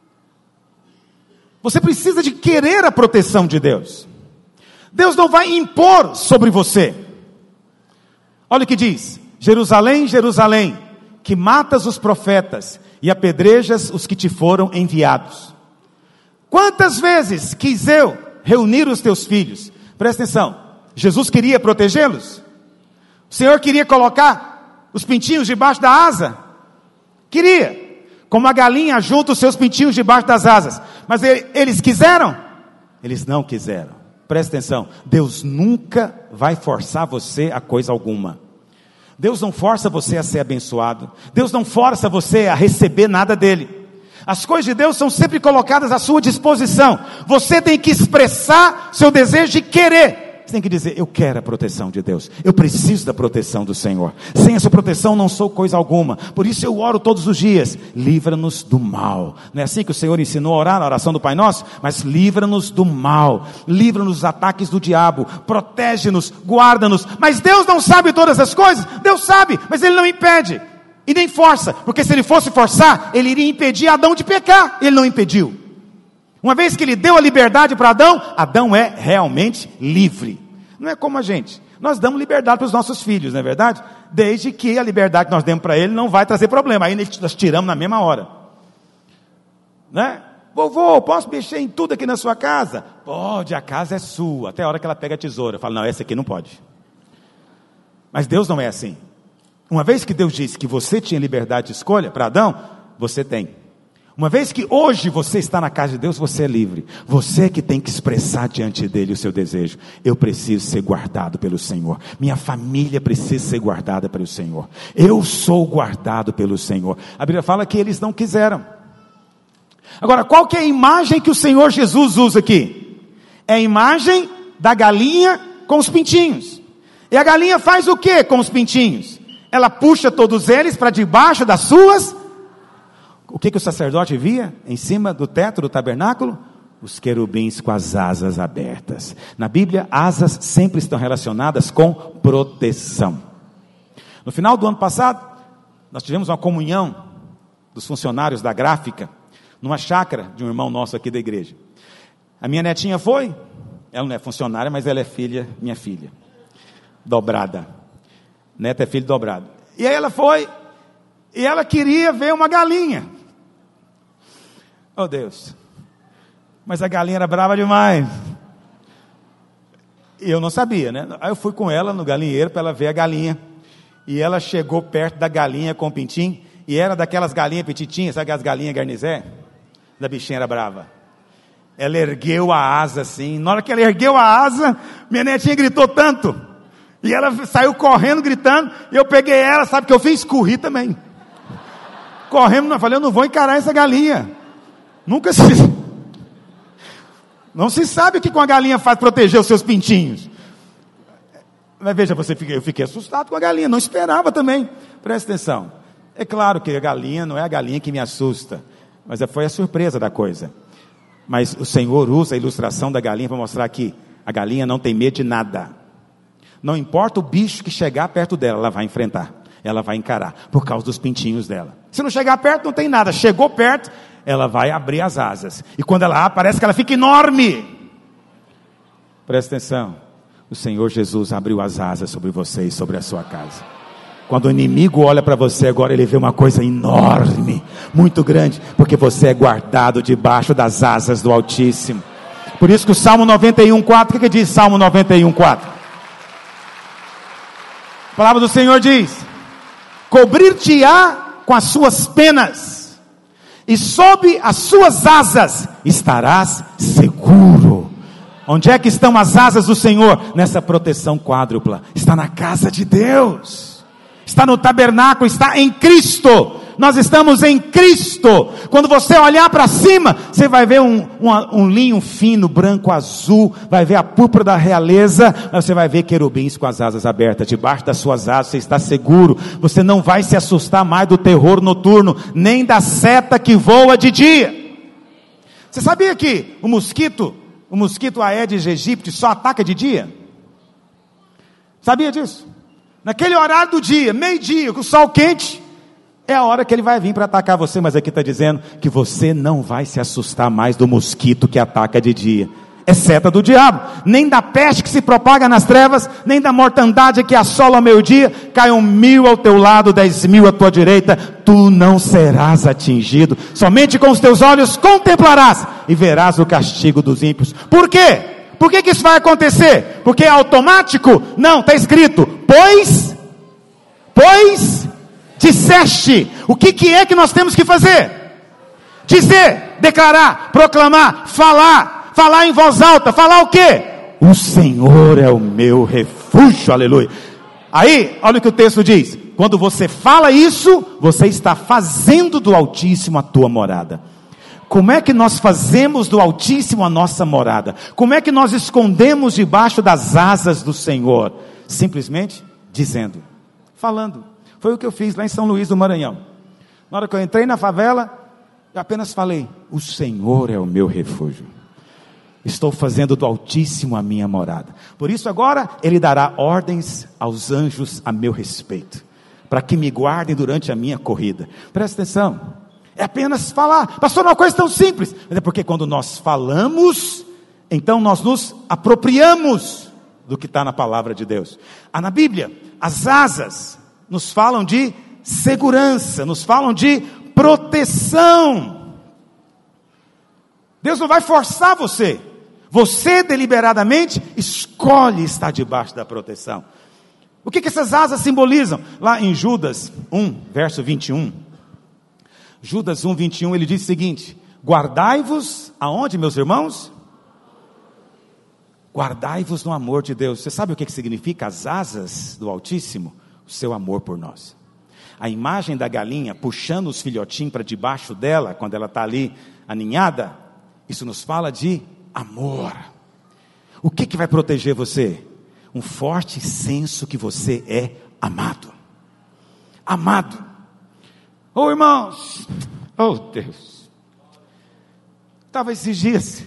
você precisa de querer a proteção de Deus. Deus não vai impor sobre você. Olha o que diz: Jerusalém, Jerusalém, que matas os profetas e apedrejas os que te foram enviados. Quantas vezes quis eu reunir os teus filhos? Presta atenção, Jesus queria protegê-los? O Senhor queria colocar os pintinhos debaixo da asa? Queria. Como a galinha junta os seus pintinhos debaixo das asas. Mas eles quiseram? Eles não quiseram. Presta atenção, Deus nunca vai forçar você a coisa alguma. Deus não força você a ser abençoado. Deus não força você a receber nada dele. As coisas de Deus são sempre colocadas à sua disposição. Você tem que expressar seu desejo de querer. Você tem que dizer: eu quero a proteção de Deus. Eu preciso da proteção do Senhor. Sem essa proteção não sou coisa alguma. Por isso eu oro todos os dias: livra-nos do mal. Não é assim que o Senhor ensinou a orar na oração do Pai Nosso? Mas livra-nos do mal. Livra-nos dos ataques do diabo. Protege-nos, guarda-nos. Mas Deus não sabe todas as coisas? Deus sabe, mas Ele não impede. E nem força. Porque se Ele fosse forçar, Ele iria impedir Adão de pecar. Ele não impediu. Uma vez que Ele deu a liberdade para Adão, Adão é realmente livre. Não é como a gente. Nós damos liberdade para os nossos filhos, não é verdade? Desde que a liberdade que nós demos para ele não vai trazer problema. Aí nós tiramos na mesma hora. Né? Vovô, posso mexer em tudo aqui na sua casa? Pode, a casa é sua. Até a hora que ela pega a tesoura. Fala: não, essa aqui não pode. Mas Deus não é assim. Uma vez que Deus disse que você tinha liberdade de escolha para Adão, você tem. Uma vez que hoje você está na casa de Deus, você é livre. Você que tem que expressar diante dele o seu desejo. Eu preciso ser guardado pelo Senhor. Minha família precisa ser guardada pelo Senhor. Eu sou guardado pelo Senhor. A Bíblia fala que eles não quiseram. Agora, qual que é a imagem que o Senhor Jesus usa aqui? É a imagem da galinha com os pintinhos. E a galinha faz o que com os pintinhos? Ela puxa todos eles para debaixo das suas... O que, que o sacerdote via em cima do teto do tabernáculo? Os querubins com as asas abertas. Na Bíblia, asas sempre estão relacionadas com proteção. No final do ano passado, nós tivemos uma comunhão dos funcionários da gráfica, numa chácara de um irmão nosso aqui da igreja. A minha netinha foi, ela não é funcionária, mas ela é filha, minha filha, dobrada. Neta é filho dobrado. E aí ela foi, e ela queria ver uma galinha. Oh Deus, mas a galinha era brava demais. E eu não sabia, né? Aí eu fui com ela no galinheiro para ela ver a galinha. E ela chegou perto da galinha com o pintinho. E era daquelas galinhas petitinhas, sabe aquelas galinhas garnizé? Da bichinha era brava. Ela ergueu a asa assim. Na hora que ela ergueu a asa, minha netinha gritou tanto. E ela saiu correndo, gritando. E eu peguei ela, sabe o que eu fiz? Corri também. Correndo, eu falei: eu não vou encarar essa galinha. Nunca se... Não se sabe o que com a galinha faz proteger os seus pintinhos. Mas veja, você fica... eu fiquei assustado com a galinha, não esperava também. Presta atenção. É claro que a galinha não é a galinha que me assusta, mas foi a surpresa da coisa. Mas o Senhor usa a ilustração da galinha para mostrar que a galinha não tem medo de nada. Não importa o bicho que chegar perto dela, ela vai enfrentar. Ela vai encarar, por causa dos pintinhos dela. Se não chegar perto, não tem nada. Chegou perto, ela vai abrir as asas. E quando ela abre, parece que ela fica enorme. Presta atenção. O Senhor Jesus abriu as asas sobre você e sobre a sua casa. Quando o inimigo olha para você agora, ele vê uma coisa enorme, muito grande, porque você é guardado debaixo das asas do Altíssimo. Por isso que o Salmo noventa e um, quatro, o que, que diz Salmo noventa e um, quatro? palavra do Senhor diz: cobrir-te-á com as suas penas, e sob as suas asas estarás seguro. Onde é que estão as asas do Senhor? Nessa proteção quádrupla. Está na casa de Deus, está no tabernáculo, está em Cristo. Nós estamos em Cristo. Quando você olhar para cima, você vai ver um, um, um linho fino, branco, azul, vai ver a púrpura da realeza, você vai ver querubins com as asas abertas. Debaixo das suas asas você está seguro. Você não vai se assustar mais do terror noturno, nem da seta que voa de dia. Você sabia que o mosquito, o mosquito Aedes aegypti só ataca de dia? Sabia disso? Naquele horário do dia, meio-dia, com o sol quente, é a hora que ele vai vir para atacar você. Mas aqui está dizendo que você não vai se assustar mais do mosquito que ataca de dia. É seta do diabo. Nem da peste que se propaga nas trevas, nem da mortandade que assola ao meio-dia. Caiam mil ao teu lado, dez mil à tua direita, tu não serás atingido. Somente com os teus olhos contemplarás e verás o castigo dos ímpios. Por quê? Por que que isso vai acontecer? Porque é automático? Não, está escrito: pois, pois disseste. O que que é que nós temos que fazer? Dizer, declarar, proclamar, falar. Falar em voz alta, falar o quê? O Senhor é o meu refúgio, aleluia. Aí, olha o que o texto diz: quando você fala isso, você está fazendo do Altíssimo a tua morada. Como é que nós fazemos do Altíssimo a nossa morada? Como é que nós escondemos debaixo das asas do Senhor? Simplesmente dizendo, falando. Foi o que eu fiz lá em São Luís do Maranhão. Na hora que eu entrei na favela, eu apenas falei: o Senhor é o meu refúgio. Estou fazendo do Altíssimo a minha morada. Por isso agora Ele dará ordens aos anjos a meu respeito, para que me guardem durante a minha corrida. Presta atenção, é apenas falar. Pastor, uma coisa tão simples. Mas é porque quando nós falamos, então nós nos apropriamos do que está na palavra de Deus. Ah, na Bíblia, as asas nos falam de segurança, nos falam de proteção. Deus não vai forçar você. Você deliberadamente escolhe estar debaixo da proteção. O que que essas asas simbolizam? Lá em Judas um, verso vinte e um. Judas um, vinte e um, ele diz o seguinte: guardai-vos aonde, meus irmãos? Guardai-vos no amor de Deus. Você sabe o que que significa as asas do Altíssimo? O seu amor por nós. A imagem da galinha puxando os filhotinhos para debaixo dela, quando ela está ali aninhada, isso nos fala de amor. O que que vai proteger você? Um forte senso que você é amado. Amado. Oh, irmãos, oh Deus, estava esses dias,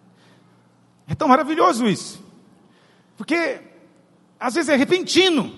é tão maravilhoso isso, porque às vezes é repentino,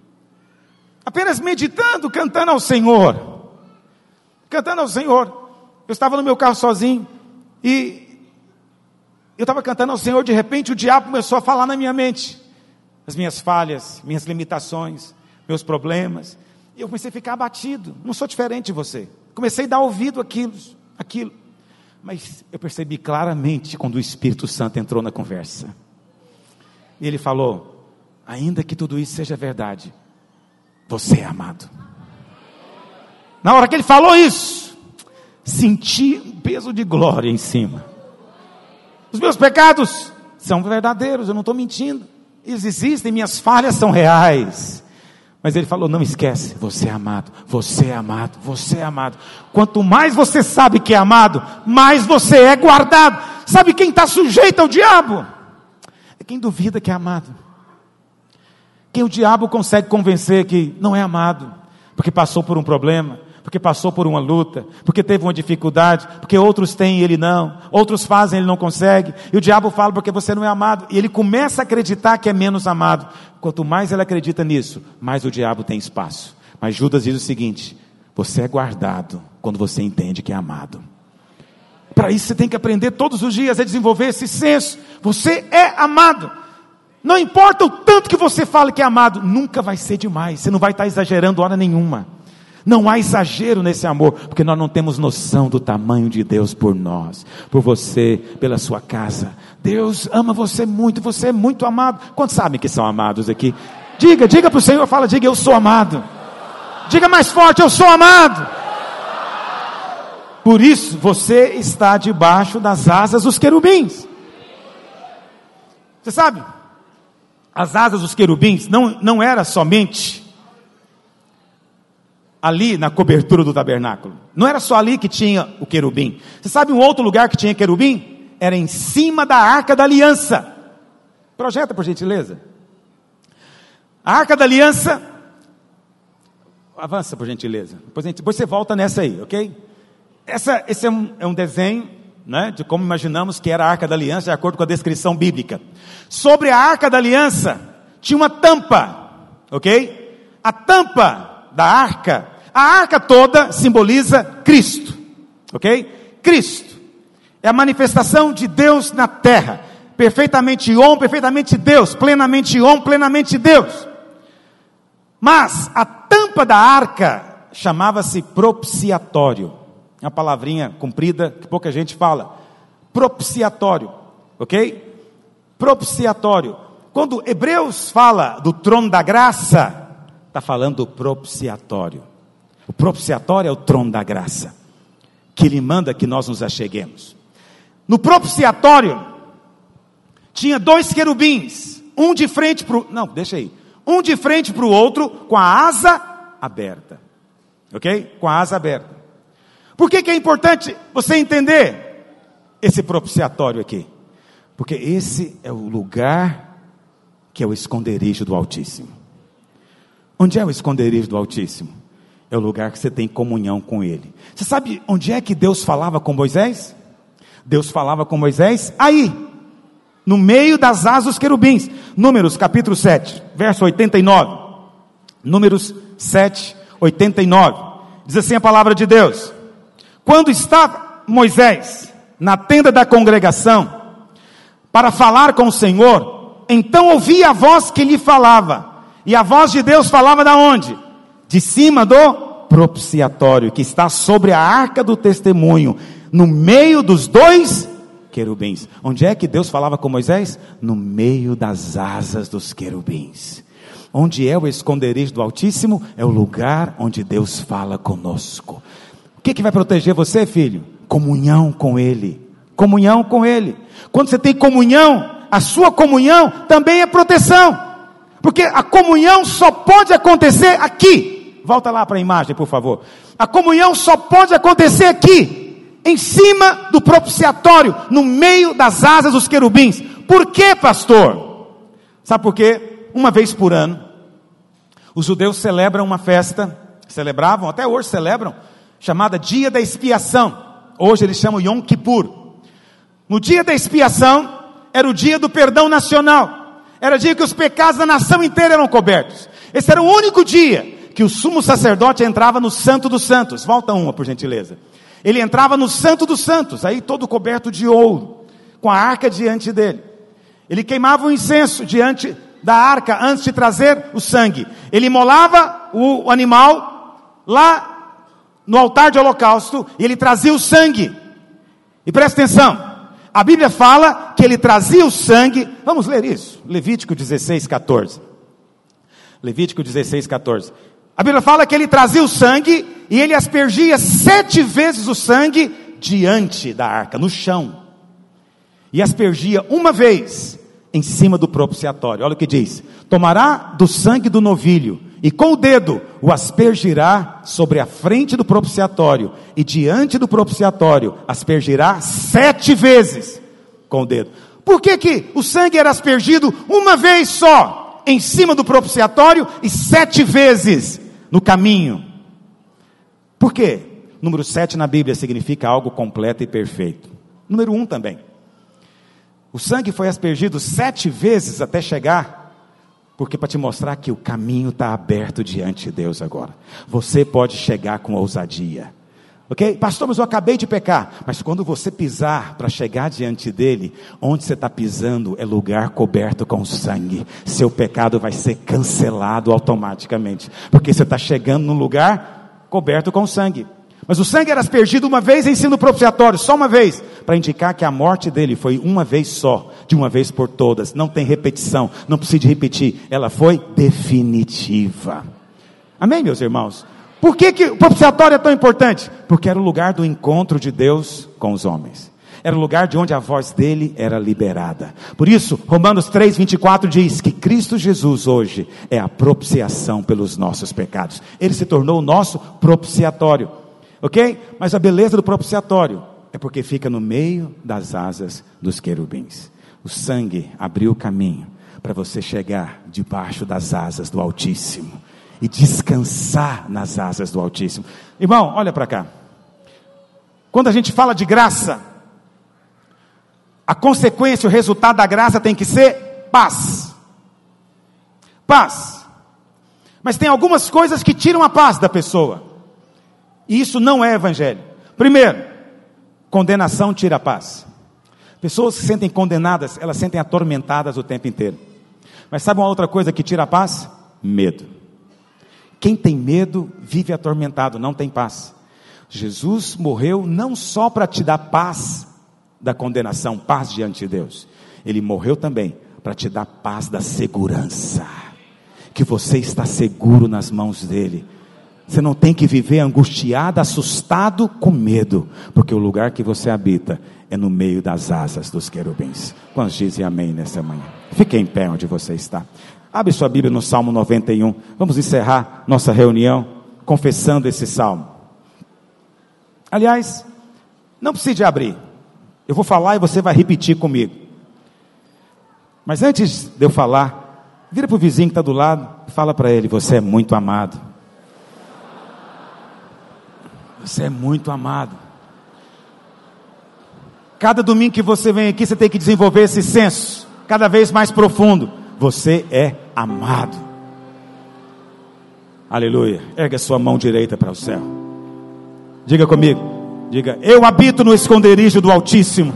apenas meditando, cantando ao Senhor, cantando ao Senhor. Eu estava no meu carro sozinho, e eu estava cantando ao Senhor, de repente o diabo começou a falar na minha mente, as minhas falhas, minhas limitações, meus problemas, e eu comecei a ficar abatido. Não sou diferente de você, comecei a dar ouvido àquilo, àquilo, mas eu percebi claramente quando o Espírito Santo entrou na conversa, e ele falou: ainda que tudo isso seja verdade, você é amado. Na hora que ele falou isso, senti um peso de glória em cima. Os meus pecados são verdadeiros, eu não estou mentindo, eles existem, minhas falhas são reais. Mas ele falou: não esquece, você é amado, você é amado, você é amado. Quanto mais você sabe que é amado, mais você é guardado. Sabe quem está sujeito ao diabo? É quem duvida que é amado. Quem o diabo consegue convencer que não é amado, porque passou por um problema, porque passou por uma luta, porque teve uma dificuldade, porque outros têm e ele não, outros fazem e ele não consegue, e o diabo fala: porque você não é amado, e ele começa a acreditar que é menos amado. Quanto mais ele acredita nisso, mais o diabo tem espaço. Mas Judas diz o seguinte: você é guardado quando você entende que é amado. Para isso você tem que aprender todos os dias a desenvolver esse senso. Você é amado. Não importa o tanto que você fale que é amado, nunca vai ser demais, você não vai estar exagerando hora nenhuma. Não há exagero nesse amor, porque nós não temos noção do tamanho de Deus por nós, por você, pela sua casa. Deus ama você muito, você é muito amado. Quantos sabem que são amados aqui? Diga, diga para o Senhor, fala, diga, eu sou amado. Diga mais forte, eu sou amado. Por isso, você está debaixo das asas dos querubins. Você sabe, as asas dos querubins não, não era somente ali na cobertura do tabernáculo. Não era só ali que tinha o querubim. Você sabe um outro lugar que tinha querubim? Era em cima da Arca da Aliança. Projeta, por gentileza. A Arca da Aliança. Avança, por gentileza. Depois, depois você volta nessa aí, ok? Essa, esse é um, é um desenho, né, de como imaginamos que era a Arca da Aliança, de acordo com a descrição bíblica. Sobre a Arca da Aliança, tinha uma tampa, ok? A tampa da arca, a arca toda simboliza Cristo, ok? Cristo é a manifestação de Deus na terra, perfeitamente homem, perfeitamente Deus, plenamente homem, plenamente Deus. Mas a tampa da arca chamava-se propiciatório, é uma palavrinha comprida que pouca gente fala, propiciatório, ok? Propiciatório. Quando Hebreus fala do trono da graça, está falando do propiciatório. O propiciatório é o trono da graça, que Ele manda que nós nos acheguemos. No propiciatório, tinha dois querubins, um de frente para o... Não, deixa aí. Um de frente para o outro, com a asa aberta. Ok? Com a asa aberta. Por que que é importante você entender esse propiciatório aqui? Porque esse é o lugar que é o esconderijo do Altíssimo. Onde é o esconderijo do Altíssimo? É o lugar que você tem comunhão com Ele. Você sabe onde é que Deus falava com Moisés? Deus falava com Moisés aí, no meio das asas dos querubins. Números capítulo sete, verso oitenta e nove. Números sete, oitenta e nove. Diz assim a palavra de Deus: quando estava Moisés na tenda da congregação para falar com o Senhor, então ouvia a voz que lhe falava. E a voz de Deus falava da onde? De cima do propiciatório, que está sobre a arca do testemunho, no meio dos dois querubins. Onde é que Deus falava com Moisés? No meio das asas dos querubins. Onde é o esconderijo do Altíssimo? É o lugar onde Deus fala conosco. O que que vai proteger você, filho? Comunhão com Ele. Comunhão com Ele. Quando você tem comunhão, a sua comunhão também é proteção. Porque a comunhão só pode acontecer aqui. Volta lá para a imagem, por favor. A comunhão só pode acontecer aqui, em cima do propiciatório, no meio das asas dos querubins. Por quê, pastor? Sabe por quê? Uma vez por ano, os judeus celebram uma festa, celebravam, até hoje celebram, chamada Dia da Expiação. Hoje eles chamam Yom Kippur. No dia da expiação, era o dia do perdão nacional. Era o dia que os pecados da nação inteira eram cobertos. Esse era o único dia que o sumo sacerdote entrava no Santo dos Santos. Volta uma, por gentileza. Ele entrava no Santo dos Santos, aí todo coberto de ouro, com a arca diante dele. Ele queimava o incenso diante da arca, antes de trazer o sangue. Ele imolava o, o animal lá no altar de holocausto, e ele trazia o sangue. E presta atenção, a Bíblia fala que ele trazia o sangue. Vamos ler isso, Levítico dezesseis, quatorze. Levítico dezesseis, quatorze. A Bíblia fala que ele trazia o sangue e ele aspergia sete vezes o sangue diante da arca, no chão. E aspergia uma vez em cima do propiciatório. Olha o que diz: tomará do sangue do novilho e com o dedo o aspergirá sobre a frente do propiciatório, e diante do propiciatório aspergirá sete vezes com o dedo. Por que que o sangue era aspergido uma vez só em cima do propiciatório e sete vezes no caminho? Por quê? Número sete na Bíblia significa algo completo e perfeito. Número um também. O sangue foi aspergido sete vezes até chegar, porque para te mostrar que o caminho está aberto diante de Deus agora. Você pode chegar com ousadia. Ok? Pastor, mas eu acabei de pecar. Mas quando você pisar para chegar diante dele, onde você está pisando é lugar coberto com sangue. Seu pecado vai ser cancelado automaticamente, porque você está chegando num lugar coberto com sangue. Mas o sangue era aspergido uma vez em cima do propiciatório, só uma vez, para indicar que a morte dele foi uma vez só, de uma vez por todas, não tem repetição, não precisa de repetir, ela foi definitiva. Amém, meus irmãos? Por que, que o propiciatório é tão importante? Porque era o lugar do encontro de Deus com os homens. Era o lugar de onde a voz dele era liberada. Por isso, Romanos três, vinte e quatro diz que Cristo Jesus hoje é a propiciação pelos nossos pecados. Ele se tornou o nosso propiciatório. Ok? Mas a beleza do propiciatório é porque fica no meio das asas dos querubins. O sangue abriu o caminho para você chegar debaixo das asas do Altíssimo e descansar nas asas do Altíssimo. Irmão, olha para cá. Quando a gente fala de graça, a consequência, o resultado da graça tem que ser paz. Paz. Mas tem algumas coisas que tiram a paz da pessoa. E isso não é evangelho. Primeiro, condenação tira a paz. Pessoas que se sentem condenadas, elas se sentem atormentadas o tempo inteiro. Mas sabe uma outra coisa que tira a paz? Medo. Quem tem medo vive atormentado, não tem paz. Jesus morreu não só para te dar paz da condenação, paz diante de Deus. Ele morreu também para te dar paz da segurança. Que você está seguro nas mãos dele. Você não tem que viver angustiado, assustado, com medo. Porque o lugar que você habita é no meio das asas dos querubins. Quantos dizem amém nessa manhã? Fique em pé onde você está. Abre sua Bíblia no Salmo noventa e um. Vamos encerrar nossa reunião confessando esse Salmo. Aliás, não precisa de abrir. Eu vou falar e você vai repetir comigo. Mas antes de eu falar, vira para o vizinho que está do lado e fala para ele: você é muito amado. Você é muito amado. Cada domingo que você vem aqui, você tem que desenvolver esse senso cada vez mais profundo. Você é amado. Aleluia. Ergue a sua mão direita para o céu. Diga comigo. Diga: eu habito no esconderijo do Altíssimo.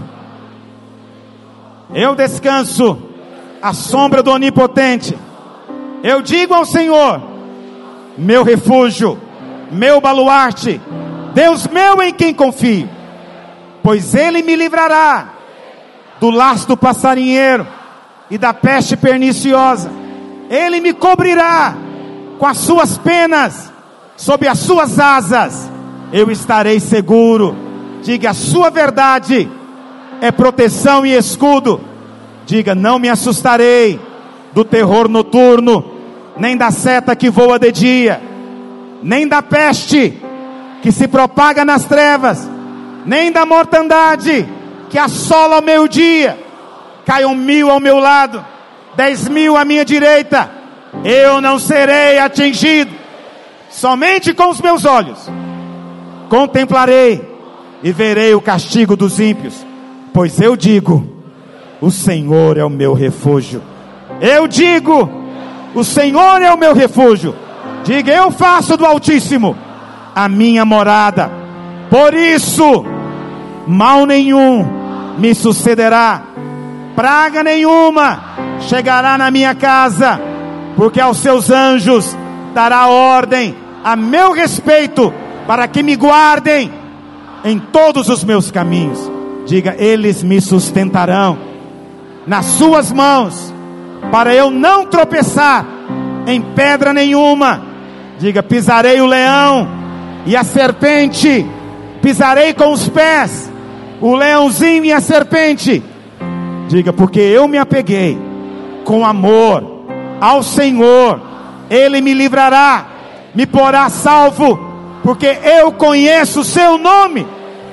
Eu descanso à sombra do Onipotente. Eu digo ao Senhor: meu refúgio, meu baluarte, Deus meu em quem confio. Pois Ele me livrará do laço do passarinheiro e da peste perniciosa. Ele me cobrirá com as suas penas, sob as suas asas eu estarei seguro. Diga: a sua verdade é proteção e escudo. Diga: não me assustarei do terror noturno, nem da seta que voa de dia, nem da peste que se propaga nas trevas, nem da mortandade que assola ao meio-dia. Caiam mil ao meu lado, dez mil à minha direita, eu não serei atingido. Somente com os meus olhos contemplarei e verei o castigo dos ímpios. Pois eu digo: o Senhor é o meu refúgio. Eu digo: o Senhor é o meu refúgio. Diga: eu faço do Altíssimo a minha morada. Por isso, mal nenhum me sucederá, praga nenhuma chegará na minha casa, porque aos seus anjos dará ordem a meu respeito, para que me guardem em todos os meus caminhos. Diga: eles me sustentarão nas suas mãos, para eu não tropeçar em pedra nenhuma. Diga: pisarei o leão e a serpente, pisarei com os pés o leãozinho e a serpente. Diga: porque eu me apeguei com amor ao Senhor, Ele me livrará, me porá salvo, porque eu conheço o seu nome.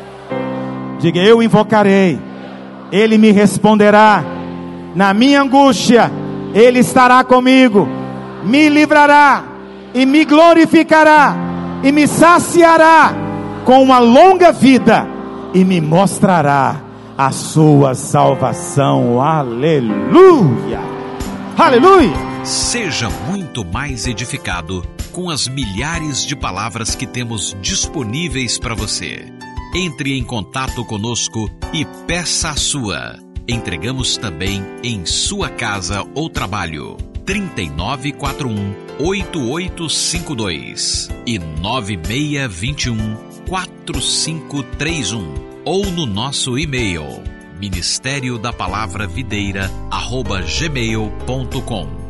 Diga: eu invocarei, Ele me responderá. Na minha angústia Ele estará comigo, me livrará e me glorificará, e me saciará com uma longa vida, e me mostrará a sua salvação. Aleluia, aleluia. Seja muito mais edificado com as milhares de palavras que temos disponíveis para você. Entre em contato conosco e peça a sua. Entregamos também em sua casa ou trabalho. trinta e nove, quarenta e um, oitenta e oito cinquenta e dois e nove seis dois um, quatro cinco três um, ou no nosso e-mail ministério da palavra videira arroba gmail ponto com.